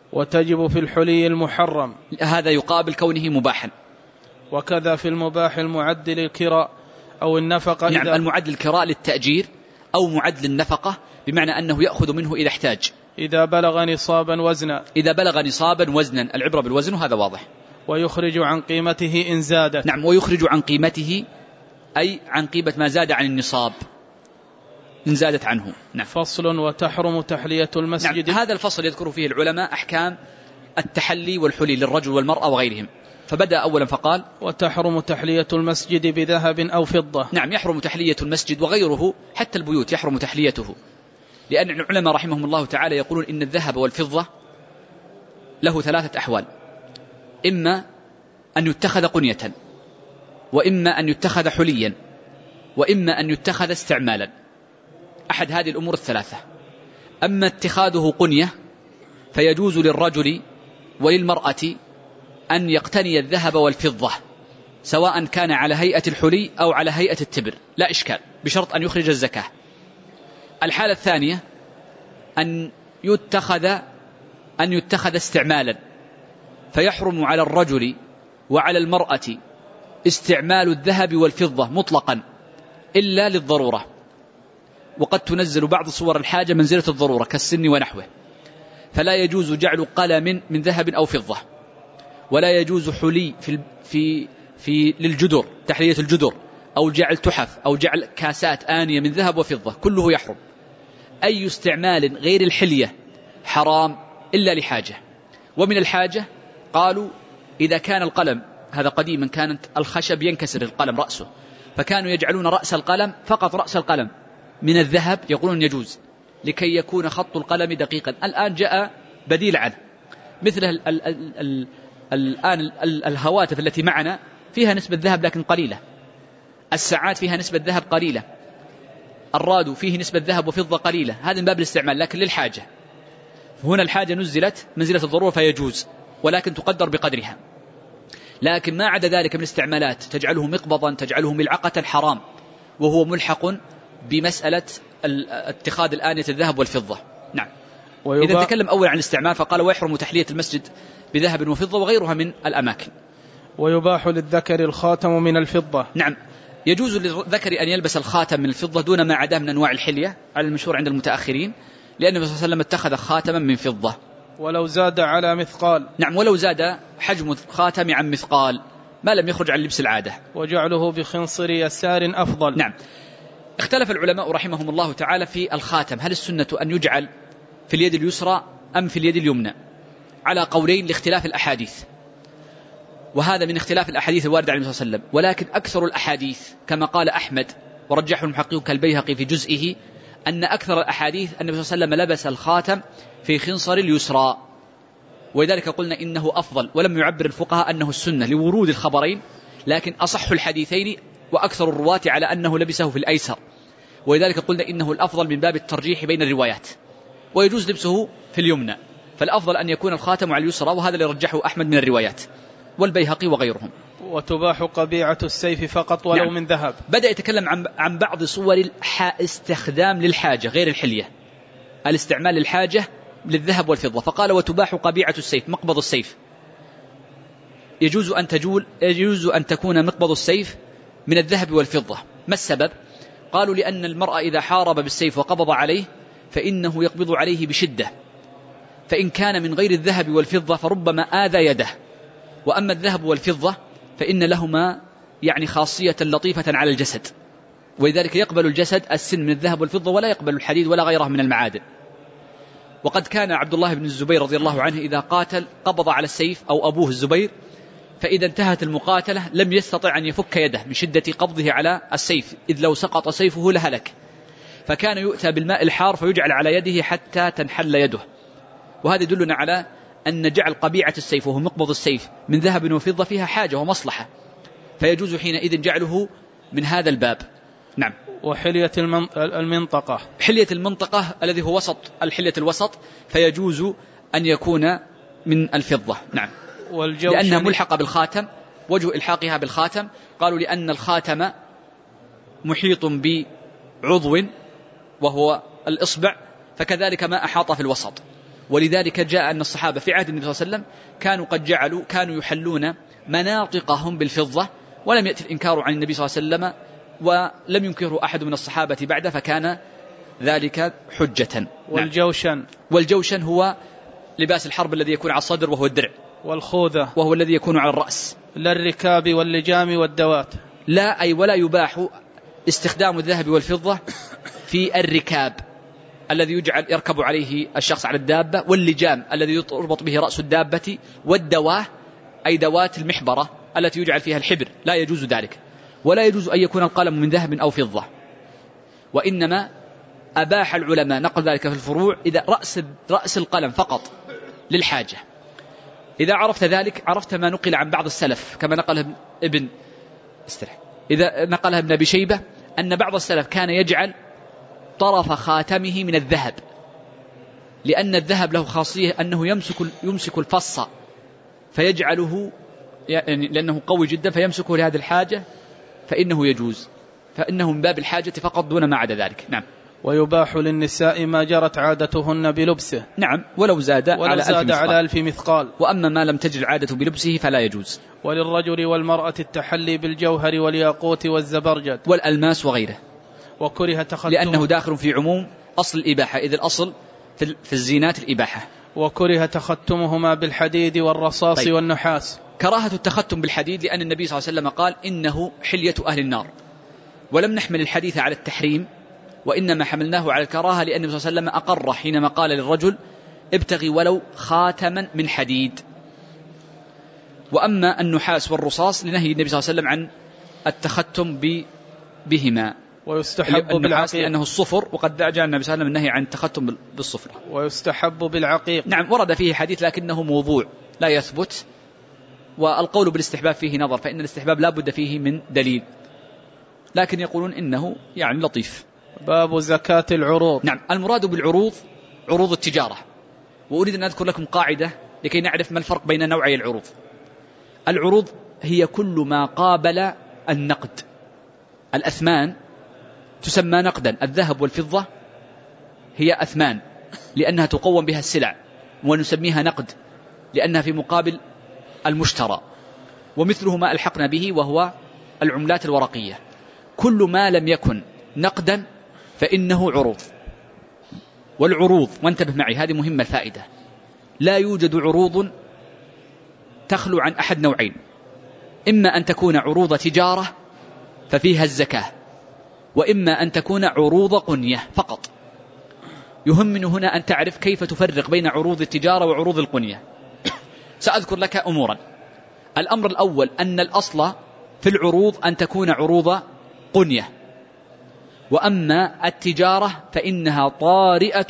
وتجب في الحلي المحرم، هذا يقابل كونه مباحا. وكذا في المباح المعد للكراء أو النفقة. نعم، المعد للكراء للتأجير أو معد للنفقة، بمعنى أنه يأخذ منه إذا احتاج. إذا بلغ نصابا وزنا، إذا بلغ نصابا وزنا، العبرة بالوزن وهذا واضح. ويخرج عن قيمته إن زادت. نعم، ويخرج عن قيمته أي عن قيمة ما زاد عن النصاب إن زادت عنه. نعم. فصل. وتحرم تحلية المسجد. نعم، هذا الفصل يذكر فيه العلماء أحكام التحلي والحلي للرجل والمرأة وغيرهم. فبدأ أولا فقال: وتحرم تحلية المسجد بذهب أو فضة. نعم، يحرم تحلية المسجد وغيره، حتى البيوت يحرم تحليته، لأن العلماء رحمهم الله تعالى يقولون إن الذهب والفضة له 3 أحوال: إما أن يتخذ قنية، وإما أن يتخذ حليا، وإما أن يتخذ استعمالا، أحد هذه الأمور 3. أما اتخاذه قنية فيجوز للرجل وللمرأة أن يقتني الذهب والفضة، سواء كان على هيئة الحلي أو على هيئة التبر، لا إشكال، بشرط أن يخرج الزكاة. الحالة الثانية أن يتخذ استعمالا، فيحرم على الرجل وعلى المرأة استعمال الذهب والفضة مطلقا إلا للضرورة، وقد تنزل بعض صور الحاجة منزلة الضرورة كالسن ونحوه، فلا يجوز جعل قلم من ذهب أو فضة، ولا يجوز حلي في للجدر، تحلية الجدر، أو جعل تحف، أو جعل كاسات آنية من ذهب وفضة، كله يحرم. أي استعمال غير الحلية حرام إلا لحاجة. ومن الحاجة قالوا إذا كان القلم، هذا قديما كانت الخشب ينكسر القلم رأسه، فكانوا يجعلون رأس القلم، فقط رأس القلم، من الذهب، يقولون يجوز لكي يكون خط القلم دقيقا. الآن جاء بديل عنه، مثل الآن الهواتف التي معنا فيها نسبة ذهب لكن قليلة، الساعات فيها نسبة ذهب قليلة، الراديو فيه نسبة ذهب وفضة قليلة، هذا من باب الاستعمال لكن للحاجة. هنا الحاجة نزلت منزلة الضرورة فيجوز، ولكن تقدر بقدرها. لكن ما عدا ذلك من الاستعمالات تجعله مقبضا، تجعله ملعقة، حرام، وهو ملحق بمسألة اتخاذ الآنية الذهب والفضة. نعم. إذا تكلم أول عن الاستعمال فقال: ويحرم تحلية المسجد بذهب وفضة وغيرها من الأماكن. ويباح للذكر الخاتم من الفضة. نعم، يجوز للذكر أن يلبس الخاتم من الفضة دون ما عداه من أنواع الحلية على المشهور عند المتأخرين، لأن النبي صلى الله عليه وسلم اتخذ خاتما من فضة. ولو زاد على مثقال. نعم، ولو زاد حجم الخاتم عن مثقال ما لم يخرج عن لبس العادة. وجعله بخنصر يسار أفضل. نعم. اختلف العلماء رحمهم الله تعالى في الخاتم، هل السنة أن يجعل في اليد اليسرى أم في اليد اليمنى، على قولين لاختلاف الأحاديث، وهذا من اختلاف الأحاديث الواردة عن النبي صلى الله عليه وسلم. ولكن أكثر الأحاديث كما قال أحمد ورجحه المحقق كالبيهقي في جزئه أن أكثر الأحاديث أن النبي صلى الله عليه وسلم لبس الخاتم في خنصر اليسرى، ولذلك قلنا إنه أفضل، ولم يعبر الفقهاء أنه السنة لورود الخبرين، لكن أصح الحديثين وأكثر الرواة على أنه لبسه في الأيسر، ولذلك قلنا إنه الأفضل من باب الترجيح بين الروايات، ويجوز لبسه في اليمنى، فالأفضل أن يكون الخاتم على اليسرى، وهذا اللي رجحه أحمد من الروايات والبيهقي وغيرهم. وتباح قبيعة السيف فقط ولو من ذهب. بدأ يتكلم عن بعض صور الاستخدام للحاجة غير الحلية، الاستعمال للحاجة للذهب والفضة، فقال: وتباح قبيعة السيف، مقبض السيف، يجوز أن تكون مقبض السيف من الذهب والفضة. ما السبب؟ قالوا: لأن المرأة إذا حارب بالسيف وقبض عليه فإنه يقبض عليه بشدة، فإن كان من غير الذهب والفضة فربما آذى يده، وأما الذهب والفضة فإن لهما خاصية لطيفة على الجسد، ولذلك يقبل الجسد السن من الذهب والفضة ولا يقبل الحديد ولا غيره من المعادن. وقد كان عبد الله بن الزبير رضي الله عنه إذا قاتل قبض على السيف، أو أبوه الزبير، فإذا انتهت المقاتلة لم يستطع أن يفك يده من شدة قبضه على السيف، إذ لو سقط سيفه لهلك، فكان يؤتى بالماء الحار فيجعل على يده حتى تنحل يده. وهذا يدلنا على أن جعل قبيعة السيف وهو مقبض السيف من ذهب وفضة فيها حاجة ومصلحة، فيجوز حينئذ جعله من هذا الباب. نعم. وحلية المنطقة، حلية المنطقة الذي هو وسط الحلية الوسط، فيجوز أن يكون من الفضة. نعم. لأنها ملحقة بالخاتم. وجه إلحاقها بالخاتم قالوا لأن الخاتم محيط بعضو وهو الإصبع، فكذلك ما أحاط في الوسط، ولذلك جاء أن الصحابة في عهد النبي صلى الله عليه وسلم كانوا يحلون مناطقهم بالفضة، ولم يأتي الإنكار عن النبي صلى الله عليه وسلم، ولم ينكره أحد من الصحابة بعده، فكان ذلك حجة. والجوشن هو لباس الحرب الذي يكون على الصدر وهو الدرع، والخوذة وهو الذي يكون على الرأس، لا الركاب واللجام والدوات. لا، أي ولا يباح استخدام الذهب والفضة في الركاب الذي يركب عليه الشخص على الدابة، واللجام الذي يربط به رأس الدابة، والدواه أي دوات المحبرة التي يجعل فيها الحبر، لا يجوز ذلك. ولا يجوز أن يكون القلم من ذهب أو فضة، وإنما أباح العلماء نقل ذلك في الفروع إذا رأس القلم فقط للحاجة. إذا عرفت ذلك عرفت ما نقل عن بعض السلف، كما نقله إذا نقلها ابن أبي شيبة أن بعض السلف كان يجعل طرف خاتمه من الذهب، لأن الذهب له خاصية أنه يمسك الفص فيجعله، يعني لأنه قوي جدا فيمسكه لهذه الحاجة، فإنه يجوز، فإنه من باب الحاجة فقط دون ما عدا ذلك. نعم. ويباح للنساء ما جرت عادتهن بلبسه. نعم، ولو زاد على 1000 مثقال. وأما ما لم تجر عادة بلبسه فلا يجوز. وللرجل والمرأة التحلي بالجوهر والياقوت والزبرجد والألماس وغيره. وكره تختمه لأنه داخل في عموم أصل الإباحة، إذ الأصل في الزينات الإباحة. وكره تختمهما بالحديد والرصاص طيب. والنحاس. كراهة التختم بالحديد لأن النبي صلى الله عليه وسلم قال إنه حلية أهل النار، ولم نحمل الحديث على التحريم، وإنما حملناه على الكراهة، لأن النبي صلى الله عليه وسلم أقر حينما قال للرجل ابتغي ولو خاتما من حديد. وأما النحاس والرصاص لنهي النبي صلى الله عليه وسلم عن التختم بهما. ويستحب بالعقيق لأنه الصفر، وقد جاء النبي صلى الله عليه وسلم النهي عن التختم بالصفر. ويستحب بالعقيق. نعم، ورد فيه حديث لكنه موضوع لا يثبت، والقول بالاستحباب فيه نظر، فإن الاستحباب لا بد فيه من دليل، لكن يقولون إنه يعني لطيف. باب زكاة العروض. نعم، المراد بالعروض عروض التجارة. وأريد أن أذكر لكم قاعدة لكي نعرف ما الفرق بين نوعي العروض. العروض هي كل ما قابل النقد. الأثمان تسمى نقدا، الذهب والفضة هي أثمان لأنها تقوم بها السلع، ونسميها نقد لأنها في مقابل المشترى. ومثله ما ألحقنا به وهو العملات الورقية. كل ما لم يكن نقدا فإنه عروض. والعروض، وانتبه معي هذه مهمة الفائدة، لا يوجد عروض تخلو عن أحد نوعين: إما أن تكون عروض تجارة ففيها الزكاة، وإما أن تكون عروض قنية فقط. يهم من هنا أن تعرف كيف تفرق بين عروض التجارة وعروض القنية. سأذكر لك أمورا. الأمر الأول أن الأصل في العروض أن تكون عروض قنية، وأما التجارة فإنها طارئة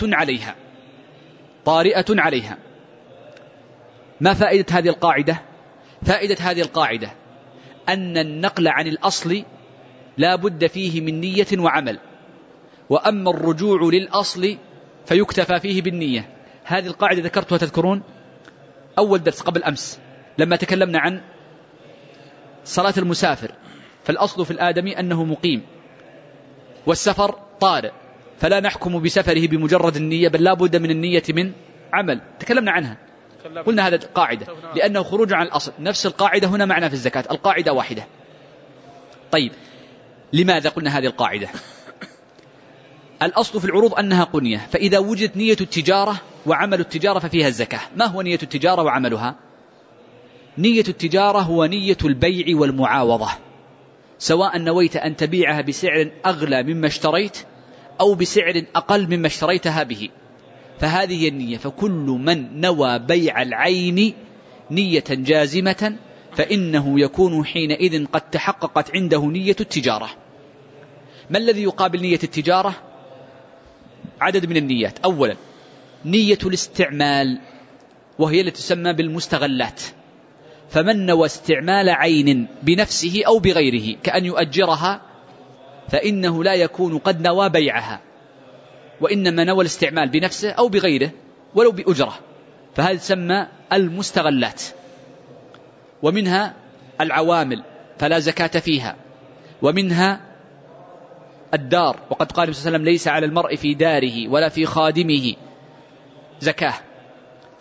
عليها. ما فائدة هذه القاعدة؟ فائدة هذه القاعدة أن النقل عن الأصل لا بد فيه من نية وعمل، وأما الرجوع للأصل فيكتفى فيه بالنية. هذه القاعدة ذكرتها تذكرون أول درس قبل أمس لما تكلمنا عن صلاة المسافر، فالأصل في الآدمي أنه مقيم، والسفر طارئ، فلا نحكم بسفره بمجرد النية، بل لا بد من النية من عمل. تكلمنا عنها، قلنا هذا قاعدة لأنه خروج عن الأصل. نفس القاعدة هنا معنا في الزكاة، القاعدة واحدة. طيب، لماذا قلنا هذه القاعدة؟ الأصل في العروض أنها قنية، فإذا وجدت نية التجارة وعمل التجارة ففيها الزكاة. ما هو نية التجارة وعملها؟ نية التجارة هو نية البيع والمعاوضة، سواء نويت أن تبيعها بسعر أغلى مما اشتريت أو بسعر أقل مما اشتريتها به، فهذه هي النية. فكل من نوى بيع العين نية جازمة فإنه يكون حينئذ قد تحققت عنده نية التجارة. ما الذي يقابل نية التجارة؟ عدد من النيات. أولا نية الاستعمال، وهي التي تسمى بالمستغلات. فمن نوى استعمال عين بنفسه أو بغيره كأن يؤجرها فإنه لا يكون قد نوى بيعها، وإنما نوى الاستعمال بنفسه أو بغيره ولو بأجرة، فهذا تسمى المستغلات. ومنها العوامل فلا زكاة فيها، ومنها الدار، وقد قال النبي صلى الله عليه وسلم ليس على المرء في داره ولا في خادمه زكاة،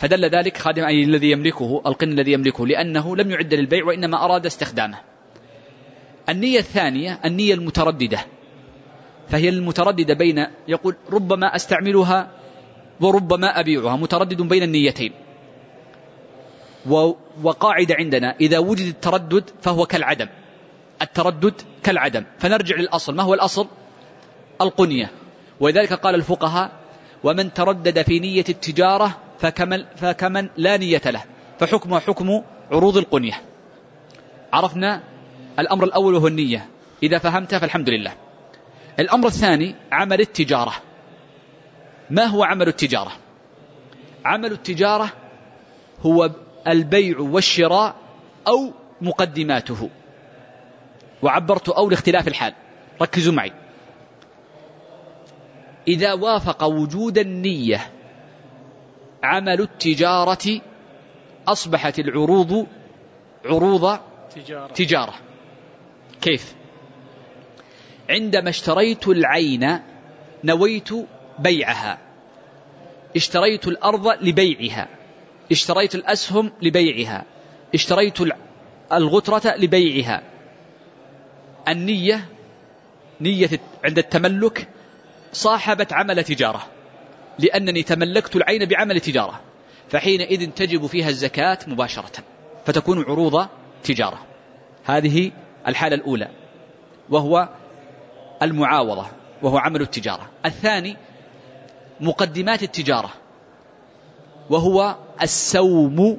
فدل ذلك خادم أي الذي يملكه القن الذي يملكه، لأنه لم يعد للبيع وإنما أراد استخدامه. النية الثانية النية المترددة، فهي المترددة بين يقول ربما أستعملها وربما أبيعها، متردد بين النيتين. وقاعدة عندنا إذا وجد التردد فهو كالعدم، التردد كالعدم، فنرجع للأصل. ما هو الأصل؟ القنية. ولذلك قال الفقهاء ومن تردد في نية التجارة فكمن لا نية له، فحكمه حكم عروض القنية. عرفنا الأمر الأول وهو النية، إذا فهمتها فالحمد لله. الأمر الثاني عمل التجارة. ما هو عمل التجارة؟ عمل التجارة هو البيع والشراء أو مقدماته، وعبرت أو لاختلاف الحال. ركزوا معي، إذا وافق وجود النية عمل التجارة أصبحت العروض عروض تجارة. كيف؟ عندما اشتريت العين نويت بيعها، اشتريت الأرض لبيعها، اشتريت الأسهم لبيعها، اشتريت الغترة لبيعها. النية نية عند التملك صاحبت عمل تجارة، لأنني تملكت العين بعمل تجارة، فحينئذ تجب فيها الزكاة مباشرة، فتكون عروض تجارة. هذه الحالة الأولى وهو المعاوضة، وهو عمل التجارة. الثاني مقدمات التجارة، وهو السوم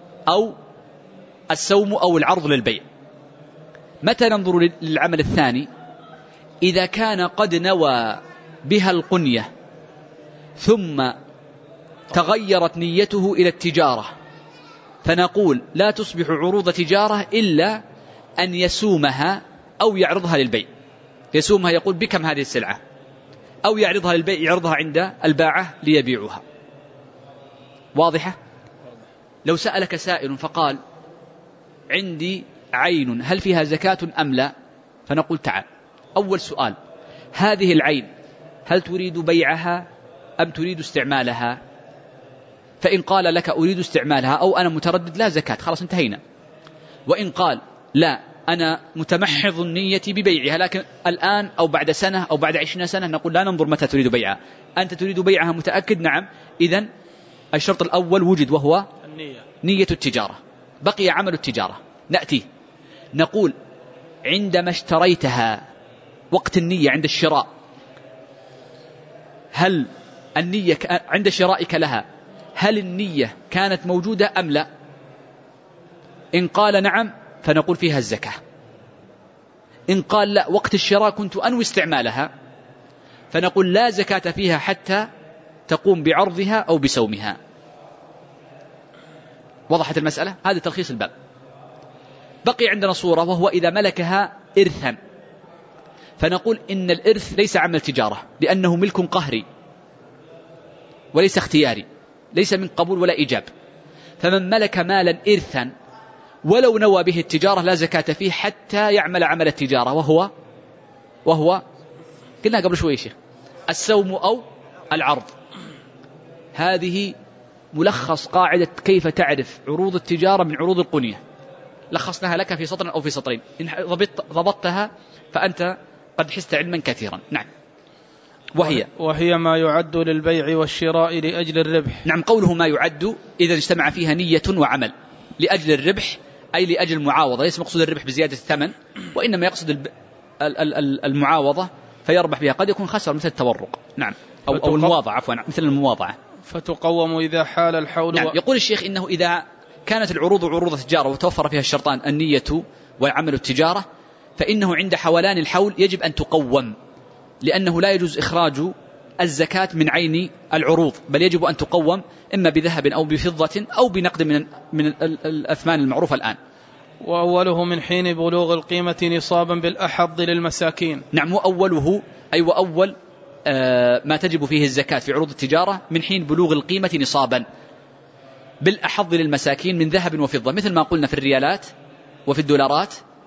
أو العرض للبيع. متى ننظر للعمل الثاني؟ إذا كان قد نوى بها القنية ثم تغيرت نيته إلى التجارة، فنقول لا تصبح عروض تجارة إلا أن يسومها أو يعرضها للبيع. يسومها يقول بكم هذه السلعة، أو يعرضها للبيع يعرضها عند الباعة ليبيعها. واضحة؟ لو سألك سائل فقال عندي عين هل فيها زكاة أم لا، فنقول تعال، أول سؤال هذه العين هل تريد بيعها أم تريد استعمالها؟ فإن قال لك أريد استعمالها أو أنا متردد لا زكاة، خلاص انتهينا. وإن قال لا أنا متمحض النية ببيعها لكن الآن أو بعد سنة أو بعد 20 سنة، نقول لا ننظر متى تريد بيعها. أنت تريد بيعها متأكد؟ نعم. إذن الشرط الأول وجد وهو نية التجارة. بقي عمل التجارة، نأتي نقول عندما اشتريتها وقت النية عند الشراء، هل النية عند شرائك لها هل النية كانت موجودة أم لا؟ إن قال نعم فنقول فيها الزكاة. إن قال لا وقت الشراء كنت أنوي استعمالها، فنقول لا زكاة فيها حتى تقوم بعرضها أو بسومها. وضحت المسألة؟ هذا تلخيص الباب. بقي عندنا صورة وهو إذا ملكها إرثا، فنقول إن الإرث ليس عمل تجارة لأنه ملك قهري وليس اختياري، ليس من قبول ولا إيجاب. فمن ملك مالا إرثا ولو نوى به التجارة لا زكاة فيه حتى يعمل عمل التجارة، وهو قلنا قبل شوي شيخ السوم أو العرض. هذه ملخص قاعدة كيف تعرف عروض التجارة من عروض القنية، لخصناها لك في سطر أو في سطرين، إن ضبطتها فأنت قد حست علما كثيرا. نعم. وهي ما يعد للبيع والشراء لأجل الربح. نعم، قوله ما يعد إذا اجتمع فيها نية وعمل لأجل الربح أي لأجل المعاوضة، ليس مقصود الربح بزيادة الثمن، وإنما يقصد المعاوضة فيربح بها، قد يكون خسر مثل التورق. نعم، أو المواضعة، عفوا مثل المواضعة. فتقوم إذا حال الحول. نعم. يقول الشيخ إنه إذا كانت العروض عروض تجارة وتوفر فيها الشرطان النية وعمل التجارة، فإنه عند حولان الحول يجب أن تقوم، لأنه لا يجوز إخراج الزكاة من عين العروض، بل يجب أن تقوم إما بذهب أو بفضة أو بنقد من الأثمان المعروفة الآن. وأوله من حين بلوغ القيمة نصابا بالأحض للمساكين. نعم، وأوله أي وأول ما تجب فيه الزكاة في عروض التجارة من حين بلوغ القيمة نصابا بالأحض للمساكين من ذهب وفضة، مثل ما قلنا في الريالات وفي الدولارات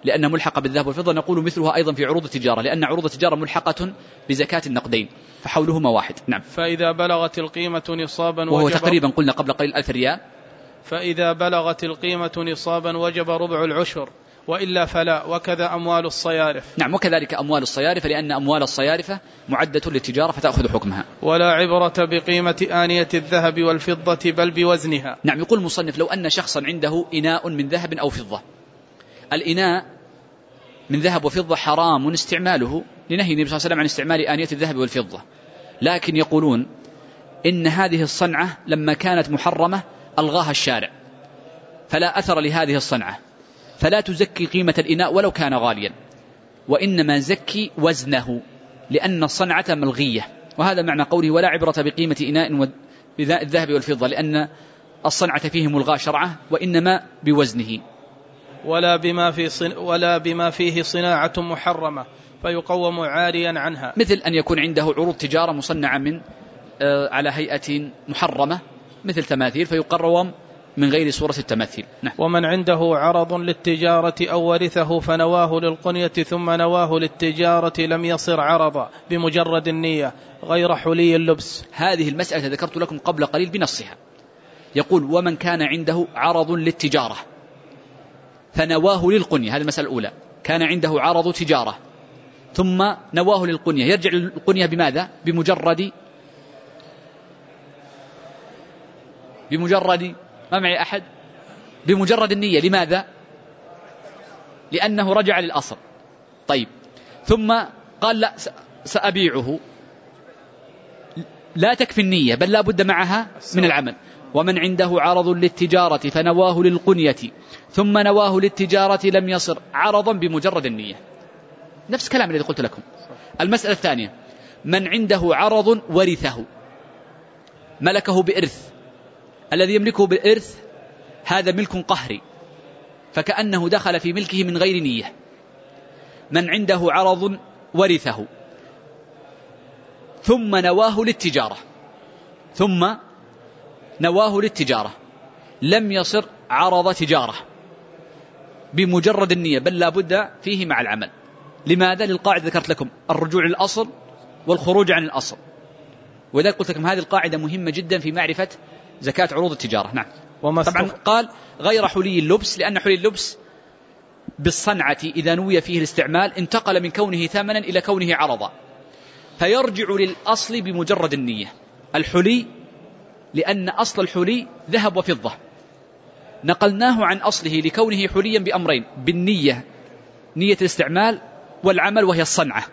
لأنها ملحقة بالذهب والفضة، نقول مثلها أيضا في عروض التجارة، لأن عروض التجارة ملحقة بزكاة النقدين، فحولهما واحد. نعم. فإذا بلغت القيمة نصابا وهو تقريبا قلنا قبل قليل 1000 ريال. فإذا بلغت القيمة نصابا وجب ربع العشر، وإلا فلا، وكذا أموال الصيارف. نعم، وكذلك أموال الصيارف، لأن أموال الصيارف معدة للتجارة فتأخذ حكمها. ولا عبرة بقيمة آنية الذهب والفضة بل بوزنها. نعم. يقول المصنف: لو أن شخصا عنده إناء من ذهب أو فضة. الإناء من ذهب وفضة حرام استعماله لنهي النبي صلى الله عليه وسلم عن استعمال آنية الذهب والفضة، لكن يقولون إن هذه الصنعة لما كانت محرمة ألغاها الشارع، فلا أثر لهذه الصنعة، فلا تزكي قيمة الإناء ولو كان غاليا، وإنما زكي وزنه، لأن الصنعة ملغية. وهذا معنى قوله: ولا عبرة بقيمة إناء الذهب والفضة، لأن الصنعة فيه ملغاة شرعة، وإنما بوزنه. ولا بما فيه صناعة محرمة فيقوم عاريا عنها، مثل أن يكون عنده عروض تجارة مصنعة من على هيئة محرمة مثل تماثيل، فيقوم من غير صورة التماثيل. نعم. ومن عنده عرض للتجارة أو ورثه فنواه للقنية ثم نواه للتجارة لم يصر عرضا بمجرد النية غير حلي اللبس. هذه المسألة ذكرت لكم قبل قليل بنصها. يقول: ومن كان عنده عرض للتجارة فنواه للقنية، هذه المسألة الأولى، كان عنده عرض تجارة ثم نواه للقنية، يرجع للقنية بماذا؟ بمجرد ما معي أحد؟ بمجرد النية. لماذا؟ لأنه رجع للأصل. طيب، ثم قال: لا، سأبيعه، لا تكفي النية بل لا بد معها من العمل. ومن عنده عرض للتجارة فنواه للقنية ثم نواه للتجارة لم يصر عرضا بمجرد النية. نفس كلام الذي قلت لكم. المسألة الثانية: من عنده عرض ورثه، ملكه بإرث، الذي يملكه بالإرث هذا ملك قهري، فكأنه دخل في ملكه من غير نية. من عنده عرض ورثه ثم نواه للتجارة لم يصر عرض تجارة بمجرد النية، بل لا بد فيه مع العمل. لماذا؟ للقاعدة ذكرت لكم: الرجوع للأصل والخروج عن الأصل. وذلك قلت لكم هذه القاعدة مهمة جدا في معرفة زكاة عروض التجارة. نعم. طبعا قال غير حلي اللبس، لأن حلي اللبس بالصنعة إذا نوي فيه الاستعمال انتقل من كونه ثمنا إلى كونه عرضا، فيرجع للأصل بمجرد النية. الحلي لأن أصل الحلي ذهب وفضة، نقلناه عن أصله لكونه حليا بأمرين: بالنية، نية الاستعمال، والعمل وهي الصنعة،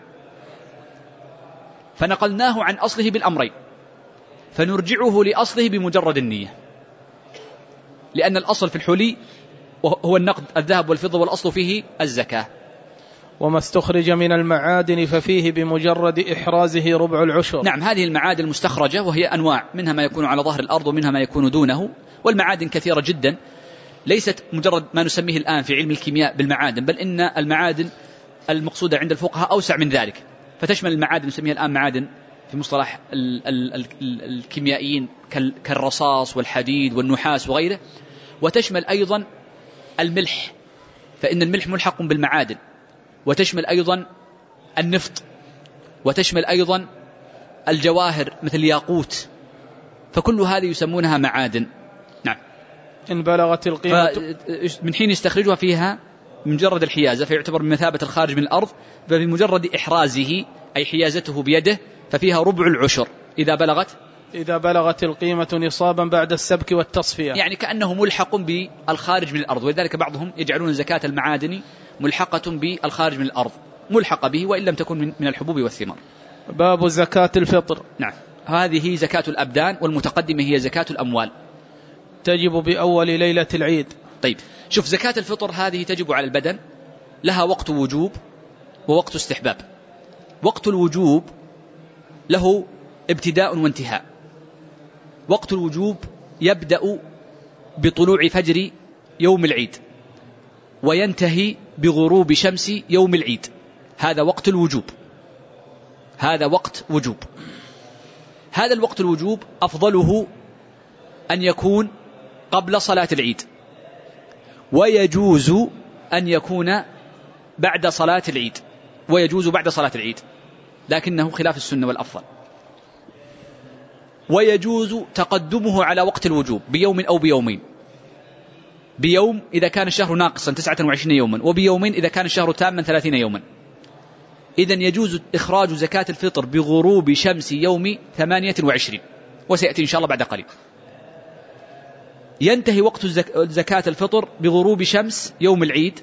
فنقلناه عن أصله بالأمرين، فنرجعه لأصله بمجرد النية، لأن الأصل في الحلي هو النقد الذهب والفضة، والأصل فيه الزكاة. وما استخرج من المعادن ففيه بمجرد إحرازه ربع العشر. نعم، هذه المعادن المستخرجة وهي أنواع، منها ما يكون على ظهر الأرض ومنها ما يكون دونه، والمعادن كثيرة جدا، ليست مجرد ما نسميه الآن في علم الكيمياء بالمعادن، بل إن المعادن المقصودة عند الفقهاء أوسع من ذلك، فتشمل المعادن نسميها الآن معادن في مصطلح الكيميائيين كالرصاص والحديد والنحاس وغيره، وتشمل أيضا الملح، فإن الملح ملحق بالمعادن، وتشمل أيضا النفط، وتشمل أيضا الجواهر مثل الياقوت، فكل هذه يسمونها معادن. نعم. إن بلغت القيمة من حين يستخرجها فيها مجرد الحيازة فيعتبر بمثابة الخارج من الأرض، فبمجرد إحرازه أي حيازته بيده ففيها ربع العشر إذا بلغت القيمة نصابا بعد السبك والتصفية، يعني كأنه ملحق بالخارج من الأرض. ولذلك بعضهم يجعلون زكاة المعادن ملحقة بالخارج من الأرض، ملحقة به وإن لم تكن من الحبوب والثمار. باب زكاة الفطر. نعم، هذه زكاة الأبدان، والمتقدمة هي زكاة الأموال، تجب بأول ليلة العيد. طيب، شوف، زكاة الفطر هذه تجب على البدن، لها وقت وجوب ووقت استحباب. وقت الوجوب له ابتداء وانتهاء. وقت الوجوب يبدأ بطلوع فجر يوم العيد وينتهي بغروب شمس يوم العيد، هذا وقت الوجوب، هذا وقت وجوب. هذا الوقت الوجوب أفضله أن يكون قبل صلاة العيد، ويجوز أن يكون بعد صلاة العيد، ويجوز بعد صلاة العيد، لكنه خلاف السنة والأفضل. ويجوز تقدمه على وقت الوجوب بيوم أو بيومين، بيوم إذا كان الشهر ناقصا 29 يوما، وبيومين إذا كان الشهر تاما 30 يوما. إذن يجوز إخراج زكاة الفطر بغروب شمس يوم 28، وسيأتي إن شاء الله بعد قليل. ينتهي وقت زكاة الفطر بغروب شمس يوم العيد،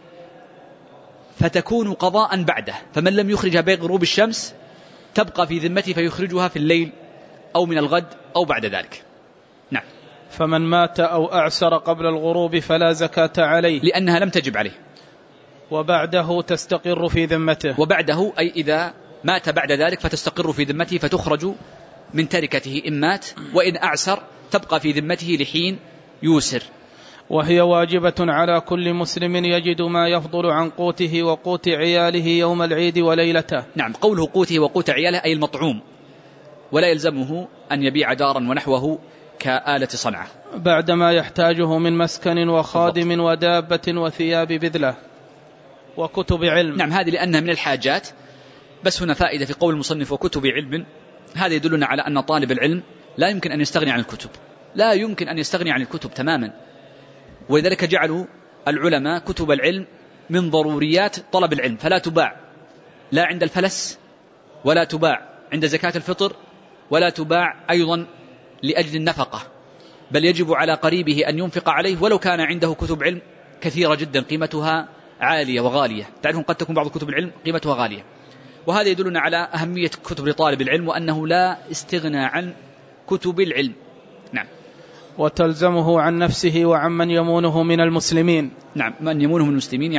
فتكون قضاء بعده، فمن لم يخرجها بغروب الشمس تبقى في ذمته فيخرجها في الليل أو من الغد أو بعد ذلك. نعم. فمن مات أو أعسر قبل الغروب فلا زكاة عليه، لأنها لم تجب عليه. وبعده تستقر في ذمته. وبعده أي إذا مات بعد ذلك فتستقر في ذمته، فتخرج من تركته إن مات، وإن أعسر تبقى في ذمته لحين يوسر. وهي واجبة على كل مسلم يجد ما يفضل عن قوته وقوت عياله يوم العيد وليلته. نعم، قوله قوته وقوت عياله أي المطعوم، ولا يلزمه أن يبيع دارا ونحوه كآلة صنعة، بعدما يحتاجه من مسكن وخادم ودابة وثياب بذلة وكتب علم. نعم، هذه لأنها من الحاجات. بس هنا فائدة في قول المصنف وكتب علم، هذا يدلنا على أن طالب العلم لا يمكن أن يستغني عن الكتب، لا يمكن أن يستغني عن الكتب تماما. ولذلك جعلوا العلماء كتب العلم من ضروريات طلب العلم، فلا تباع لا عند الفلس، ولا تباع عند زكاة الفطر، ولا تباع أيضا لأجل النفقة، بل يجب على قريبه أن ينفق عليه ولو كان عنده كتب علم كثيرة جدا قيمتها عالية وغالية. تعرفون قد تكون بعض كتب العلم قيمتها غالية، وهذا يدلنا على أهمية كتب لطالب العلم، وأنه لا استغنى عن كتب العلم. نعم. وتلزمه عن نفسه وعمن يمونه من المسلمين. نعم، من يمونه من المسلمين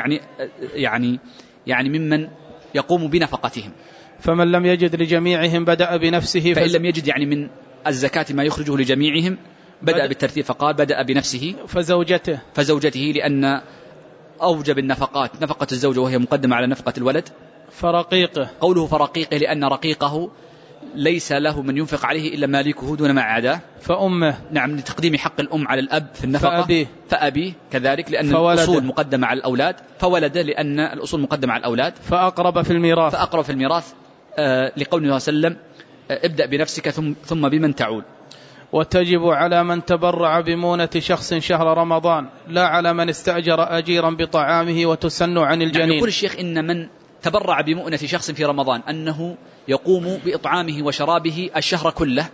يعني ممن يقوم بنفقتهم. فمن لم يجد لجميعهم بدأ بنفسه، فإن لم يجد يعني من الزكاة ما يخرجه لجميعهم بدأ بالترتيب، فقال بدأ بنفسه. فزوجته لأن أوجب النفقات نفقة الزوجة، وهي مقدمة على نفقة الولد. فرقيقه، قوله فرقيقه لأن رقيقه ليس له من ينفق عليه إلا مالكه دون ما عداه. فأمه، نعم، لتقديم حق الأم على الأب في النفقة. فأبيه كذلك لأن الأصول مقدمة على الأولاد. فولده لأن الأصول مقدمة على الأولاد. فأقرب في الميراث لقوله صلى الله عليه وسلم ابدأ بنفسك ثم بمن تعول. وتجب على من تبرع بمونة شخص شهر رمضان، لا على من استأجر أجيرا بطعامه وتسن عن الجنين. يعني يقول الشيخ إن من تبرع بمؤنة شخص في رمضان أنه يقوم بإطعامه وشرابه الشهر كله،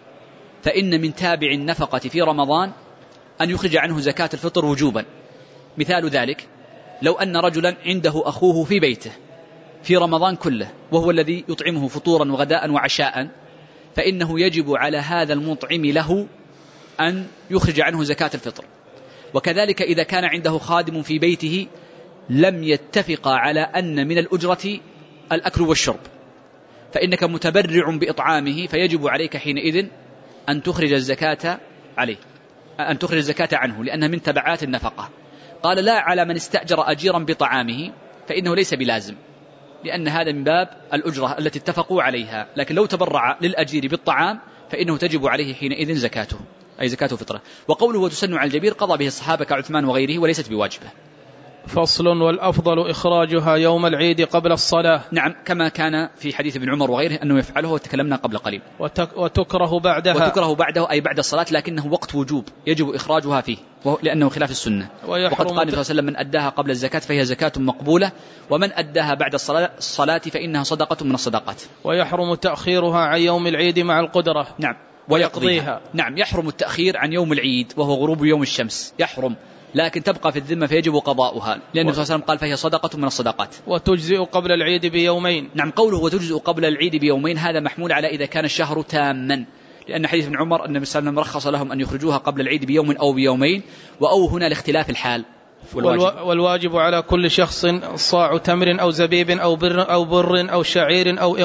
فإن من تابع النفقة في رمضان أن يخرج عنه زكاة الفطر وجوبا. مثال ذلك لو أن رجلا عنده أخوه في بيته في رمضان كله، وهو الذي يطعمه فطورا وغداء وعشاء، فإنه يجب على هذا المطعم له أن يخرج عنه زكاة الفطر. وكذلك إذا كان عنده خادم في بيته لم يتفق على أن من الأجرة الأكل والشرب، فإنك متبرع بإطعامه، فيجب عليك حينئذ أن تخرج الزكاة عليه، أن تخرج الزكاة عنه، لأنها من تبعات النفقة. قال لا على من استأجر أجيرا بطعامه، فإنه ليس بلازم، لأن هذا من باب الأجرة التي اتفقوا عليها. لكن لو تبرع للأجير بالطعام فإنه تجب عليه حينئذ زكاته، أي زكاة فطرة. وقوله وتسن على الجبير قضى به الصحابة كعثمان وغيره، وليست بواجبة. فصل: والأفضل إخراجها يوم العيد قبل الصلاة. نعم، كما كان في حديث ابن عمر وغيره أنه يفعله، وتكلمنا قبل قليل. وتكره بعده أي بعد الصلاة، لكنه وقت وجوب يجب إخراجها فيه، لأنه خلاف السنة. وقد قال النبي صلى الله عليه وسلم من أداها قبل الزكاة فهي زكاة مقبولة، ومن أداها بعد الصلاة فإنها صدقة من الصدقات. ويحرم تأخيرها عن يوم العيد مع القدرة. نعم، ويقضيها. نعم، يحرم التأخير عن يوم العيد وهو غروب يوم الشمس، يحرم، لكن تبقى في الذمة فيجب قضاؤها، لأن النبي صلى الله عليه وسلم قال فهي صدقة من الصدقات. وتجزئ قبل العيد بيومين. نعم، قوله وتجزئ قبل العيد بيومين هذا محمول على إذا كان الشهر تاما، لأن حديث ابن عمر النبي صلى الله عليه وسلم رخص لهم أن يخرجوها قبل العيد بيوم أو بيومين، وأو هنا لاختلاف الحال. والواجب على كل شخص صاع تمر أو زبيب أو بر أو شعير أو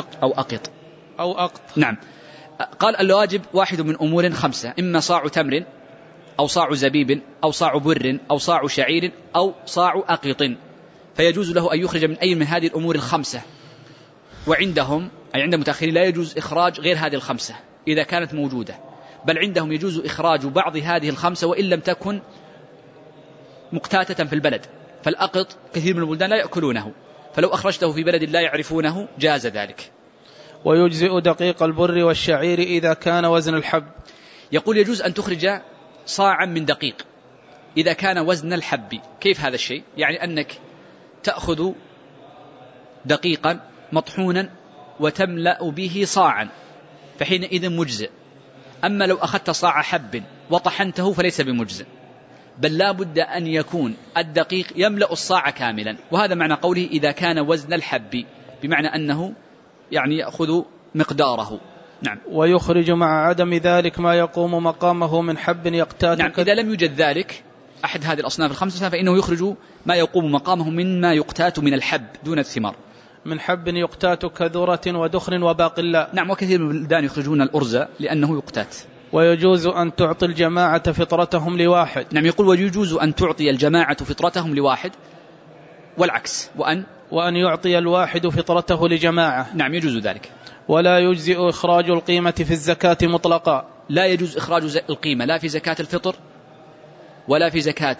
أقط. نعم، قال الواجب واحد من أمور خمسة: إما صاع تمر أو صاع زبيب أو صاع بر أو صاع شعير أو صاع أقط، فيجوز له أن يخرج من أي من هذه الأمور الخمسة. وعندهم أي عند المتأخرين لا يجوز إخراج غير هذه الخمسة إذا كانت موجودة، بل عندهم يجوز إخراج بعض هذه الخمسة وإن لم تكن مقتاتة في البلد. فالأقط كثير من البلدان لا يأكلونه، فلو أخرجته في بلد لا يعرفونه جاز ذلك. ويجزئ دقيق البر والشعير إذا كان وزن الحب. يقول يجوز أن تخرج صاعا من دقيق إذا كان وزن الحب. كيف هذا الشيء؟ يعني أنك تأخذ دقيقا مطحونا وتملأ به صاعا، فحينئذ مجزئ. أما لو أخذت صاع حب وطحنته فليس بمجزئ، بل لا بد أن يكون الدقيق يملأ الصاع كاملا، وهذا معنى قوله إذا كان وزن الحب، بمعنى أنه يعني يأخذ مقداره. نعم. ويخرج مع عدم ذلك ما يقوم مقامه من حب يقتات. نعم، إذا لم يوجد ذلك أحد هذه الأصناف الخمسة فإنه يخرج ما يقوم مقامه مما يقتات من الحب دون الثمار، من حب يقتات كذرة ودخن وباقلاء. نعم، وكثير من البلدان يخرجون الأرز لأنه يقتات. ويجوز أن تعطي الجماعة فطرتهم لواحد. نعم، يقول ويجوز أن تعطي الجماعة فطرتهم لواحد، والعكس، وأن يعطي الواحد فطرته لجماعة. نعم، يجوز ذلك. ولا يجزئ إخراج القيمة في الزكاة مطلقا. لا يجوز إخراج القيمة لا في زكاة الفطر ولا في زكاة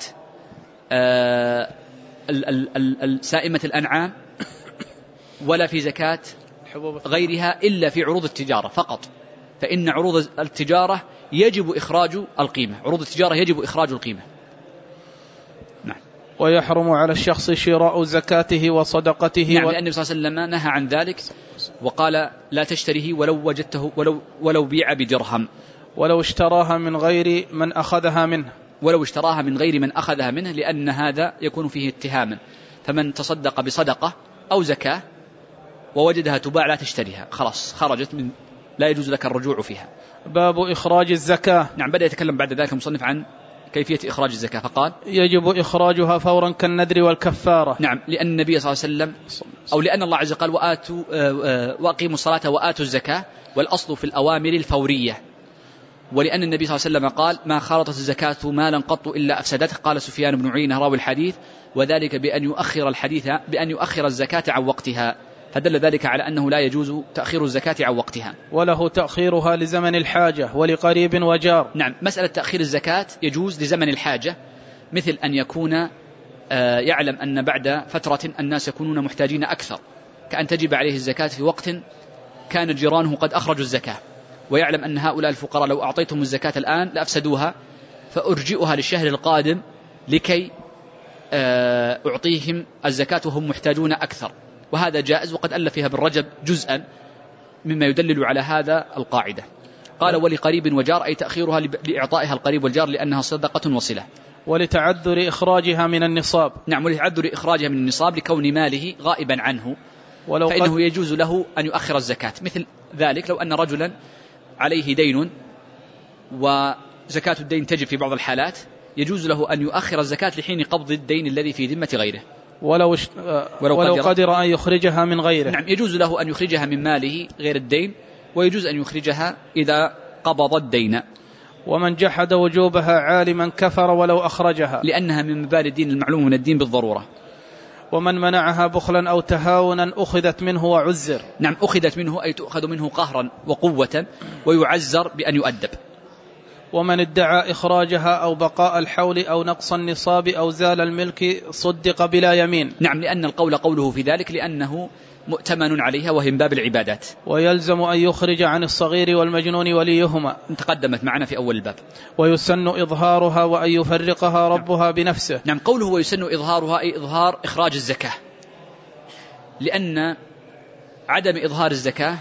سائمة الأنعام ولا في زكاة غيرها إلا في عروض التجارة فقط، فإن عروض التجارة يجب إخراج القيمة، عروض التجارة يجب إخراج القيمة. نعم. ويحرم على الشخص شراء زكاته وصدقته. نعم، لأن النبي صلى الله عليه وسلم نهى عن ذلك وقال لا تشتريه ولو وجدته ولو بيع بدرهم، ولو اشتراها من غير من أخذها منه، ولو اشتراها من غير من أخذها منه، لأن هذا يكون فيه اتهاما. فمن تصدق بصدقة أو زكاة ووجدها تباع لا تشتريها، خلاص خرجت من، لا يجوز لك الرجوع فيها. باب إخراج الزكاة. نعم، بدأ يتكلم بعد ذلك المصنف عن كيفية إخراج الزكاة، فقال يجب إخراجها فورا كالنذر والكفارة. نعم، لأن النبي صلى الله عليه وسلم أو لأن الله عز وجل قال وأقيموا الصلاة وآتوا الزكاة، والأصل في الأوامر الفورية. ولأن النبي صلى الله عليه وسلم قال ما خالطت الزكاة مالا قط إلا أفسدته، قال سفيان بن عيينة راوي الحديث، وذلك بأن يؤخر الزكاة عن وقتها، فدل ذلك على أنه لا يجوز تأخير الزكاة عن وقتها. وله تأخيرها لزمن الحاجة ولقريب وجار. نعم، مسألة تأخير الزكاة يجوز لزمن الحاجة، مثل أن يكون يعلم أن بعد فترة الناس يكونون محتاجين أكثر، كأن تجب عليه الزكاة في وقت كان جيرانه قد أخرجوا الزكاة، ويعلم أن هؤلاء الفقراء لو أعطيتهم الزكاة الآن لأفسدوها، فأرجئها للشهر القادم لكي أعطيهم الزكاة وهم محتاجون أكثر، وهذا جائز، وقد ألف فيها بالرجب جزءا مما يدلل على هذا القاعدة. قال ولقريب وجار، أي تأخيرها لإعطائها القريب والجار لأنها صدقة وصلة. ولتعذر إخراجها من النصاب. نعم، ولتعذر إخراجها من النصاب لكون ماله غائبا عنه، فإنه يجوز له أن يؤخر الزكاة. مثل ذلك لو أن رجلا عليه دين وزكاة الدين تجب في بعض الحالات، يجوز له أن يؤخر الزكاة لحين قبض الدين الذي في ذمة غيره، ولو قدر أن يخرجها من غيره. نعم، يجوز له أن يخرجها من ماله غير الدين، ويجوز أن يخرجها إذا قبض الدين. ومن جحد وجوبها عالما كفر ولو أخرجها، لأنها من مبادئ الدين المعلوم من الدين بالضرورة. ومن منعها بخلا أو تهاونا أخذت منه وعزر. نعم، أخذت منه أي تؤخذ منه قهرا وقوة ويعزر بأن يؤدب. ومن ادعى إخراجها أو بقاء الحول أو نقص النصاب أو زال الملك صدق بلا يمين. نعم، لأن القول قوله في ذلك لأنه مؤتمن عليها وهي من باب العبادات. ويلزم أن يخرج عن الصغير والمجنون وليهما، تقدمت معنا في أول الباب. ويسن إظهارها وأن يفرقها ربها بنفسه. نعم، قوله ويسن إظهارها أي إظهار إخراج الزكاة، لأن عدم إظهار الزكاة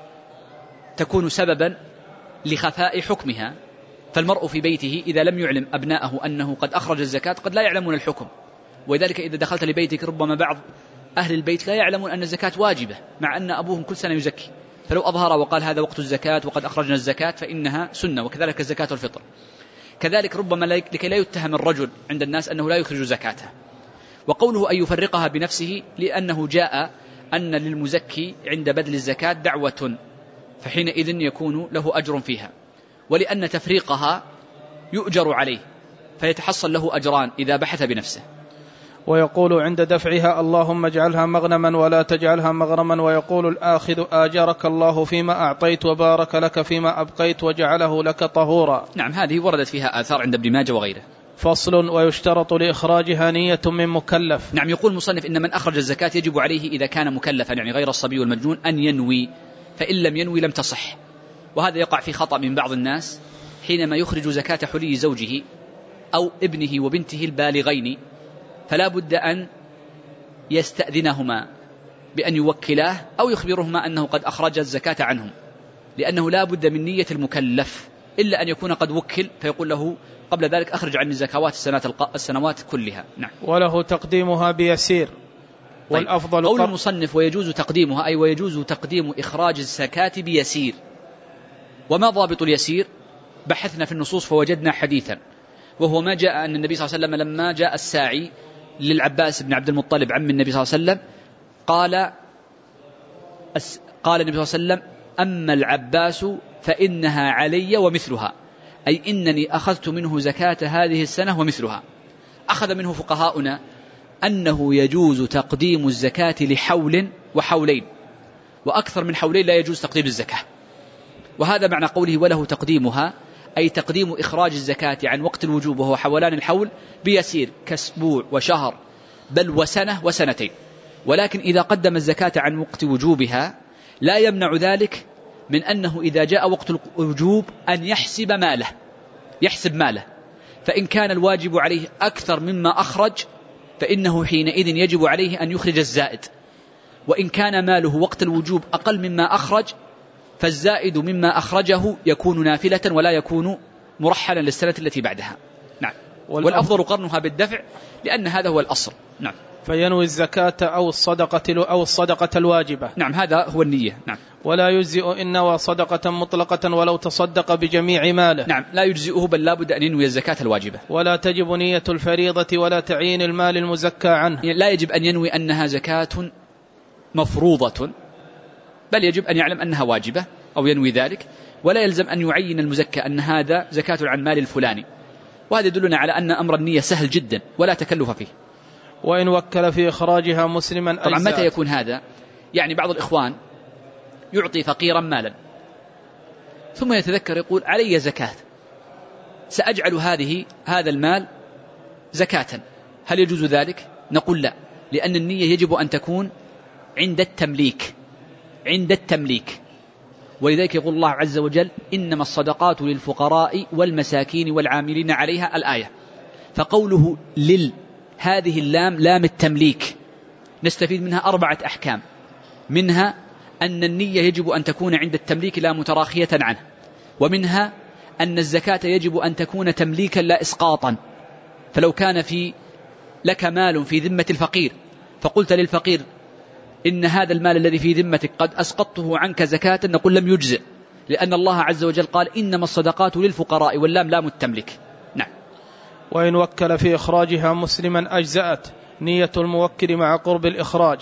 تكون سببا لخفاء حكمها، فالمرء في بيته إذا لم يعلم أبناءه أنه قد أخرج الزكاة قد لا يعلمون الحكم، ولذلك إذا دخلت لبيتك ربما بعض أهل البيت لا يعلمون أن الزكاة واجبة، مع أن أبوهم كل سنة يزكي، فلو أظهر وقال هذا وقت الزكاة وقد أخرجنا الزكاة فإنها سنة، وكذلك الزكاة والفطر. كذلك ربما لكي لا يتهم الرجل عند الناس أنه لا يخرج زكاته. وقوله أن يفرقها بنفسه لأنه جاء أن للمزكي عند بذل الزكاة دعوة، فحينئذ يكون له أجر فيها، ولأن تفريقها يؤجر عليه فيتحصل له أجران إذا بحث بنفسه. ويقول عند دفعها اللهم اجعلها مغنما ولا تجعلها مغرما، ويقول الآخذ آجرك الله فيما أعطيت وبارك لك فيما أبقيت وجعله لك طهورا. نعم، هذه وردت فيها آثار عند ابن ماجه وغيره. فصل. ويشترط لإخراجها نية من مكلف. نعم. يقول المصنف إن من أخرج الزكاة يجب عليه إذا كان مكلفا يعني غير الصبي والمجنون أن ينوي، فإن لم ينوي لم تصح. وهذا يقع في خطأ من بعض الناس حينما يخرج زكاة حلي زوجه أو ابنه وبنته البالغين، فلا بد أن يستأذنهما بأن يوكلاه أو يخبرهما أنه قد أخرج الزكاة عنهم، لأنه لا بد من نية المكلف إلا أن يكون قد وكل، فيقول له قبل ذلك أخرج عني زكوات السنوات كلها. نعم. وله تقديمها بيسير. والأفضل قول المصنف ويجوز تقديمها، أي ويجوز تقديم إخراج الزكاة بيسير. وما ضابط اليسير؟ بحثنا في النصوص فوجدنا حديثا، وهو ما جاء أن النبي صلى الله عليه وسلم لما جاء الساعي للعباس بن عبد المطلب عم النبي صلى الله عليه وسلم قال النبي صلى الله عليه وسلم: أما العباس فإنها علي ومثلها، أي إنني أخذت منه زكاة هذه السنة ومثلها. أخذ منه فقهاؤنا أنه يجوز تقديم الزكاة لحول وحولين، وأكثر من حولين لا يجوز تقديم الزكاة. وهذا معنى قوله وله تقديمها، أي تقديم إخراج الزكاة عن وقت الوجوب وهو حولان الحول بيسير كأسبوع وشهر بل وسنة وسنتين. ولكن إذا قدم الزكاة عن وقت وجوبها لا يمنع ذلك من أنه إذا جاء وقت الوجوب أن يحسب ماله، فإن كان الواجب عليه أكثر مما أخرج فإنه حينئذ يجب عليه أن يخرج الزائد، وإن كان ماله وقت الوجوب أقل مما أخرج فالزائد مما أخرجه يكون نافلة ولا يكون مرحلا للسنة التي بعدها. نعم. والأفضل قرنها بالدفع لأن هذا هو الأصل. نعم. فينوي الزكاة أو الصدقة الواجبة. نعم، هذا هو النية. نعم. ولا يجزئ إن نوى صدقة مطلقة ولو تصدق بجميع ماله. نعم، لا يجزئه بل لا بد أن ينوي الزكاة الواجبة. ولا تجب نية الفريضة ولا تعيين المال المزكى عنه. لا يجب أن ينوي أنها زكاة مفروضة، بل يجب أن يعلم أنها واجبة أو ينوي ذلك، ولا يلزم أن يعين المزكى أن هذا زكاة عن مال الفلاني. وهذا يدلنا على أن أمر النية سهل جدا ولا تكلف فيه. وإن وكل في إخراجها مسلما أجزأت. طبعا متى يكون هذا؟ يعني بعض الإخوان يعطي فقيرا مالا ثم يتذكر يقول علي زكاة، سأجعل هذا المال زكاة، هل يجوز ذلك؟ نقول لا، لأن النية يجب أن تكون عند التمليك. ولذلك يقول الله عز وجل: إنما الصدقات للفقراء والمساكين والعاملين عليها، الآية. فقوله هذه اللام لام التمليك، نستفيد منها 4 أحكام. منها أن النية يجب أن تكون عند التمليك لا متراخية عنه، ومنها أن الزكاة يجب أن تكون تمليكا لا إسقاطا. فلو كان لك مال في ذمة الفقير فقلت للفقير إن هذا المال الذي في ذمتك قد أسقطته عنك زكاة، نقول لم يجزئ، لأن الله عز وجل قال: إنما الصدقات للفقراء، واللام لام التمليك. نعم. وإن وكل في إخراجها مسلما أجزأت نية الموكل مع قرب الإخراج،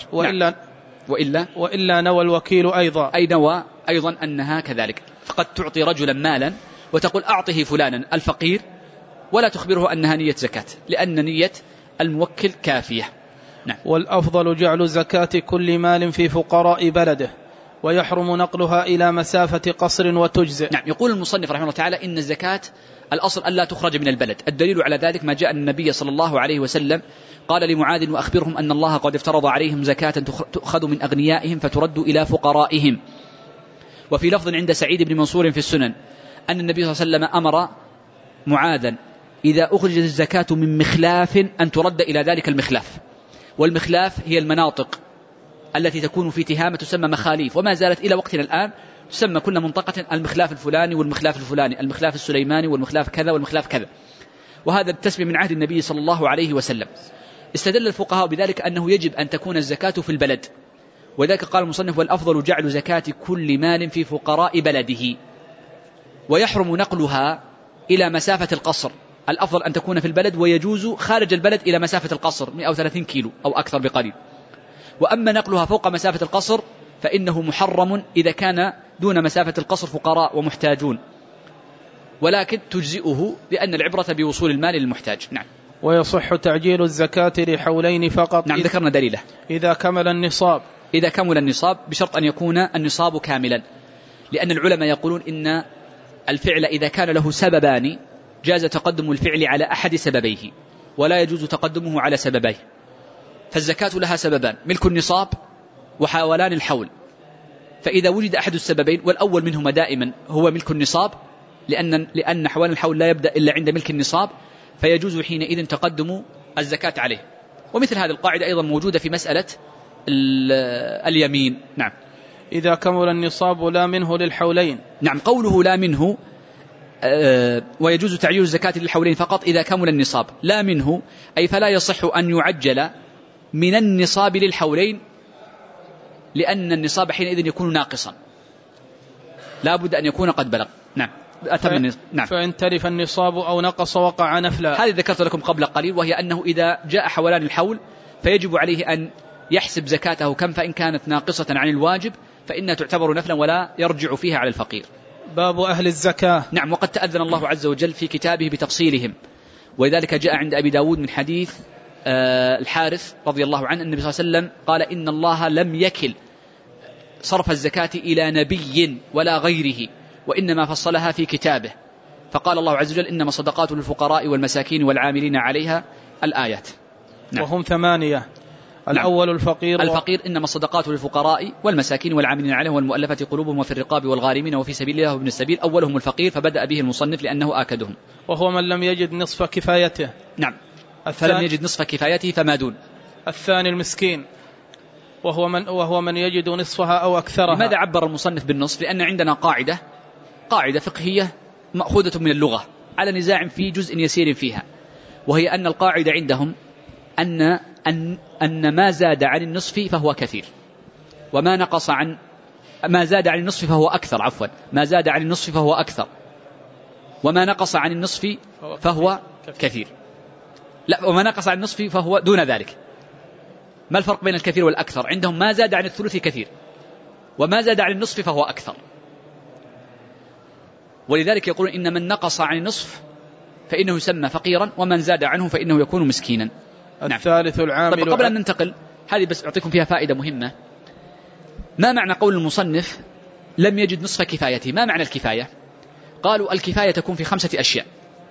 وإلا نوى الوكيل أيضا. أي نوى أيضا أنها كذلك. فقد تعطي رجلا مالا وتقول أعطه فلانا الفقير ولا تخبره أنها نية زكاة، لأن نية الموكل كافية. نعم. والأفضل جعل زكاة كل مال في فقراء بلده، ويحرم نقلها إلى مسافة قصر وتجزئ. نعم. يقول المصنف رحمه الله تعالى إن الزكاة الأصل ألا تخرج من البلد. الدليل على ذلك ما جاء النبي صلى الله عليه وسلم قال لمعاذ: وأخبرهم أن الله قد افترض عليهم زكاة تؤخذ من أغنيائهم فترد إلى فقرائهم. وفي لفظ عند سعيد بن منصور في السنن أن النبي صلى الله عليه وسلم أمر معاذا إذا أخرجت الزكاة من مخلاف أن ترد إلى ذلك المخلاف. والمخلاف هي المناطق التي تكون في تهامة تسمى مخاليف، وما زالت إلى وقتنا الآن تسمى كل منطقة المخلاف الفلاني والمخلاف الفلاني، المخلاف السليماني والمخلاف كذا والمخلاف كذا. وهذا التسمية من عهد النبي صلى الله عليه وسلم. استدل الفقهاء بذلك أنه يجب أن تكون الزكاة في البلد، وذلك قال المصنف: والأفضل جعل زكاة كل مال في فقراء بلده، ويحرم نقلها إلى مسافة القصر. الأفضل أن تكون في البلد، ويجوز خارج البلد إلى مسافة القصر 130 كيلو أو أكثر بقليل. وأما نقلها فوق مسافة القصر فإنه محرم إذا كان دون مسافة القصر فقراء ومحتاجون، ولكن تجزئه لأن العبرة بوصول المال للمحتاج. نعم. ويصح تعجيل الزكاة لحولين فقط. نعم، ذكرنا دليله. إذا كمل النصاب بشرط أن يكون النصاب كاملا، لأن العلماء يقولون إن الفعل إذا كان له سببان جاز تقدم الفعل على أحد سببيه ولا يجوز تقدمه على سببيه. فالزكاة لها سببان: ملك النصاب وحولان الحول. فإذا وجد أحد السببين، والأول منهما دائما هو ملك النصاب، لأن حوالين الحول لا يبدأ إلا عند ملك النصاب، فيجوز حينئذ تقدم الزكاة عليه. ومثل هذه القاعدة أيضا موجودة في مسألة اليمين. نعم. إذا كمل النصاب لا منه للحولين. نعم، قوله لا منه ويجوز تعجيل الزكاة للحولين فقط إذا كمل النصاب، لا منه أي فلا يصح أن يعجل من النصاب للحولين، لأن النصاب حينئذ يكون ناقصا، لا بد أن يكون قد بلغ. نعم. نعم. فإن تلف النصاب أو نقص وقع نفلا. هذه ذكرت لكم قبل قليل، وهي أنه إذا جاء حولان الحول فيجب عليه أن يحسب زكاته كم، فإن كانت ناقصة عن الواجب فإنها تعتبر نفلا ولا يرجع فيها على الفقير. باب أهل الزكاة. نعم. وقد تأذن الله عز وجل في كتابه بتفصيلهم، ولذلك جاء عند أبي داود من حديث الحارث رضي الله عنه النبي صلى الله عليه وسلم قال: إن الله لم يكل صرف الزكاة إلى نبي ولا غيره، وإنما فصلها في كتابه. فقال الله عز وجل: إنما صدقات للفقراء والمساكين والعاملين عليها، الآيات. نعم. وهم 8. الأول الفقير إنما الصدقات للفقراء والمساكين والعاملين عليها والمؤلفة قلوبهم وفي الرقاب والغارمين وفي سبيل الله وابن السبيل. أولهم الفقير، فبدأ به المصنف لأنه آكدهم، وهو من لم يجد نصف كفايته. نعم. فلم يجد نصف كفايته فما دون. الثاني المسكين، وهو من يجد نصفها أو أكثرها. لماذا عبر المصنف بالنصف؟ لأن عندنا قاعدة فقهية مأخوذة من اللغة على نزاع في جزء يسير فيها، وهي أن القاعدة عندهم أن ما زاد عن النصف فهو كثير، وما نقص عن ما زاد عن النصف فهو أكثر. عفوا، ما زاد عن النصف فهو أكثر، وما نقص عن النصف فهو كثير. لا، وما نقص عن النصف فهو دون ذلك. ما الفرق بين الكثير والأكثر؟ عندهم ما زاد عن الثلث كثير، وما زاد عن النصف فهو أكثر. ولذلك يقولون إن من نقص عن النصف فإنه يسمى فقيرا، ومن زاد عنه فإنه يكون مسكينا. الثالث العامل. طيب، قبل أن ننتقل، هذه بس أعطيكم فيها فائدة مهمة. ما معنى قول المصنف لم يجد نصف كفايته؟ ما معنى الكفاية؟ قالوا الكفاية تكون في 5 أشياء.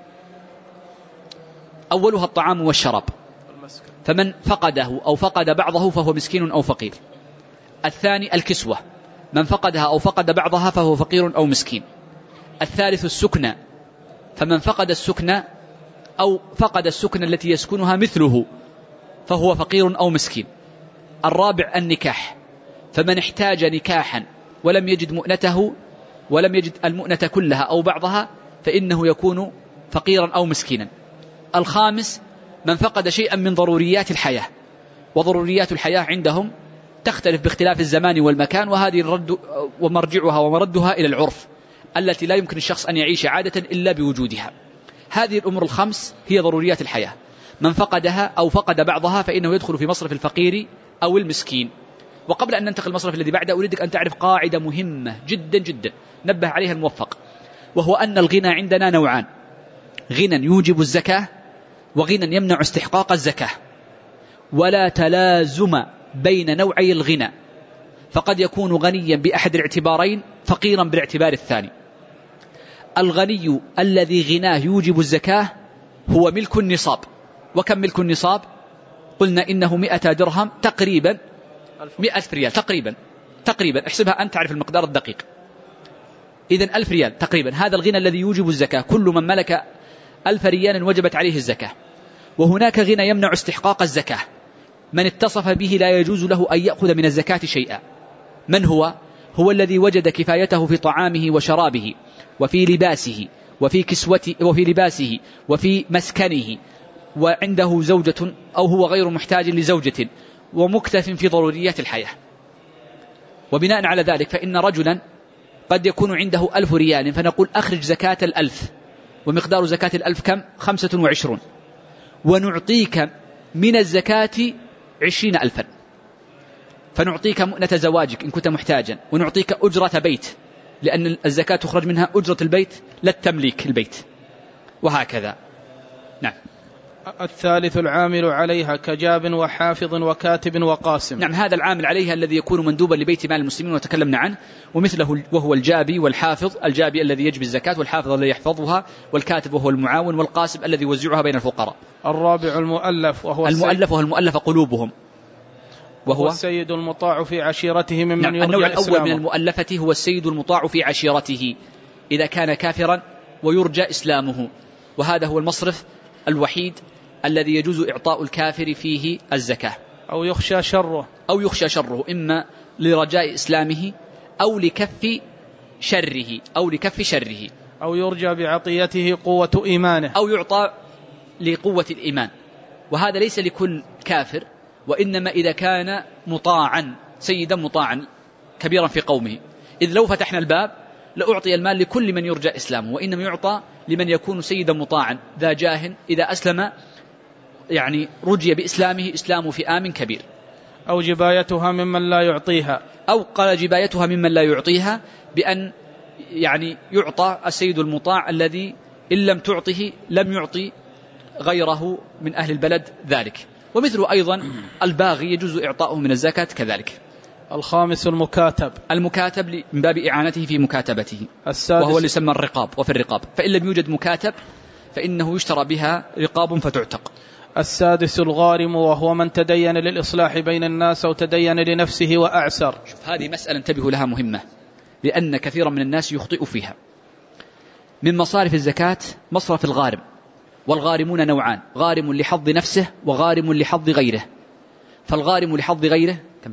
أولها الطعام والشراب، فمن فقده أو فقد بعضه فهو مسكين أو فقير. الثاني الكسوة، من فقدها أو فقد بعضها فهو فقير أو مسكين. الثالث السكنى، فمن فقد السكنى أو فقد السكنى التي يسكنها مثله فهو فقير أو مسكين. الرابع النكاح، فمن احتاج نكاحا ولم يجد مؤنته ولم يجد المؤنة كلها أو بعضها فإنه يكون فقيرا أو مسكينا. الخامس من فقد شيئا من ضروريات الحياة، وضروريات الحياة عندهم تختلف باختلاف الزمان والمكان، وهذه ومرجعها ومردها إلى العرف التي لا يمكن الشخص أن يعيش عادة إلا بوجودها. هذه الأمور الخمس هي ضروريات الحياة، من فقدها أو فقد بعضها فإنه يدخل في مصرف الفقير أو المسكين. وقبل أن ننتقل المصرف الذي بعده، أريدك أن تعرف قاعدة مهمة جدا جدا نبه عليها الموفق، وهو أن الغنى عندنا نوعان: غنى يوجب الزكاة، وغنى يمنع استحقاق الزكاة، ولا تلازم بين نوعي الغنى، فقد يكون غنيا بأحد الاعتبارين فقيرا بالاعتبار الثاني. الغني الذي غناه يوجب الزكاة هو ملك النصاب. وكم ملك النصاب؟ قلنا إنه 100 درهم تقريبا 100 ريال تقريبا احسبها أن تعرف المقدار الدقيق. إذن 1000 ريال تقريبا، هذا الغنى الذي يوجب الزكاة. كل من ملك 1000 ريال وجبت عليه الزكاة. وهناك غنى يمنع استحقاق الزكاة، من اتصف به لا يجوز له أن يأخذ من الزكاة شيئا. من هو؟ هو الذي وجد كفايته في طعامه وشرابه وفي لباسه وفي كسوته وفي لباسه وفي مسكنه، وعنده زوجة أو هو غير محتاج لزوجة، ومكتف في ضروريات الحياة. وبناء على ذلك فإن رجلا قد يكون عنده 1000 ريال، فنقول أخرج زكاة 1000، ومقدار زكاة 1000 كم؟ 25، ونعطيك من الزكاة 20,000، فنعطيك مؤنة زواجك إن كنت محتاجا، ونعطيك أجرة بيت، لأن الزكاة تخرج منها أجرة البيت لا التمليك البيت، وهكذا. نعم. الثالث العامل عليها كجاب وحافظ وكاتب وقاسم. نعم، هذا العامل عليها الذي يكون مندوبا لبيت مال المسلمين وتكلمنا عنه، ومثله وهو الجابي والحافظ، الجابي الذي يجبي الزكاة، والحافظ الذي يحفظها، والكاتب وهو المعاون، والقاسم الذي يوزعها بين الفقراء. الرابع المؤلف وهو المؤلف قلوبهم، وهو السيد المطاع في عشيرته ممن نعم، يرجى النوع الأول إسلامه. من المؤلفة هو السيد المطاع في عشيرته إذا كان كافرا ويرجى إسلامه، وهذا هو المصرف الوحيد الذي يجوز إعطاء الكافر فيه الزكاة. أو يخشى شره إما لرجاء إسلامه أو لكف شره أو يرجى بعطيته قوة إيمانه، أو يعطى لقوة الإيمان. وهذا ليس لكل كافر، وإنما إذا كان مطاعا، سيدا مطاعا كبيرا في قومه، إذ لو فتحنا الباب لأعطي المال لكل من يرجى إسلامه، وإنما يعطى لمن يكون سيدا مطاعا ذا جاه، إذا أسلم يعني رجي إسلامه في آمن كبير. أو جبايتها ممن لا يعطيها، أو قال جبايتها ممن لا يعطيها، بأن يعني يعطى السيد المطاع الذي إن لم تعطه لم يعطي غيره من أهل البلد ذلك. ومثل أيضا الباغي يجوز إعطاؤه من الزكاة كذلك. الخامس المكاتب من باب إعانته في مكاتبته، وهو اللي يسمى الرقاب. وفي الرقاب فإن لم يوجد مكاتب فإنه يشترى بها رقاب فتعتق. السادس الغارم، وهو من تدين للإصلاح بين الناس أو تدين لنفسه وأعسر. شوف، هذه مسألة انتبهوا لها مهمة، لأن كثيرا من الناس يخطئ فيها. من مصارف الزكاة مصرف الغارم، والغارمون نوعان: غارم لحظ نفسه وغارم لحظ غيره. فالغارم لحظ غيره كم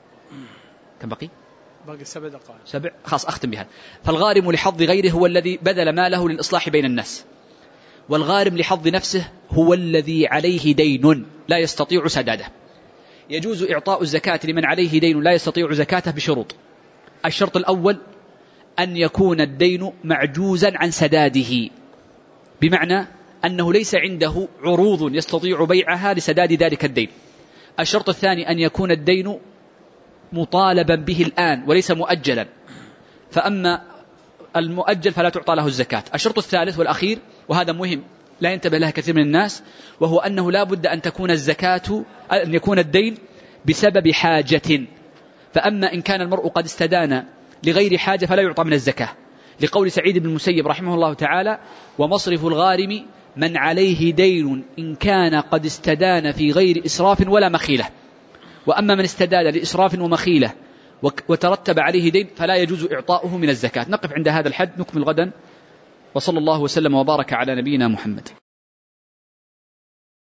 بقي؟ باقي 7 دقائق. 7 خلاص أختم بها. فالغارم لحظ غيره هو الذي بذل ماله للإصلاح بين الناس، والغارم لحظ نفسه هو الذي عليه دين لا يستطيع سداده. يجوز إعطاء الزكاة لمن عليه دين لا يستطيع زكاته بشروط. الشرط الأول أن يكون الدين معجوزا عن سداده، بمعنى أنه ليس عنده عروض يستطيع بيعها لسداد ذلك الدين. الشرط الثاني أن يكون الدين مطالبا به الآن وليس مؤجلا، فأما المؤجل فلا تعطى له الزكاة. الشرط الثالث والأخير، وهذا مهم لا ينتبه لها كثير من الناس، وهو أنه لا بد أن تكون الزكاة أن يكون الدين بسبب حاجة. فأما إن كان المرء قد استدان لغير حاجة فلا يعطى من الزكاة، لقول سعيد بن المسيب رحمه الله تعالى: ومصرف الغارم من عليه دين إن كان قد استدان في غير إسراف ولا مخيلة. وأما من استدان لإسراف ومخيلة وترتب عليه دين فلا يجوز إعطاؤه من الزكاة. نقف عند هذا الحد، نكمل غدا، وصلى الله وسلم وبارك على نبينا محمد.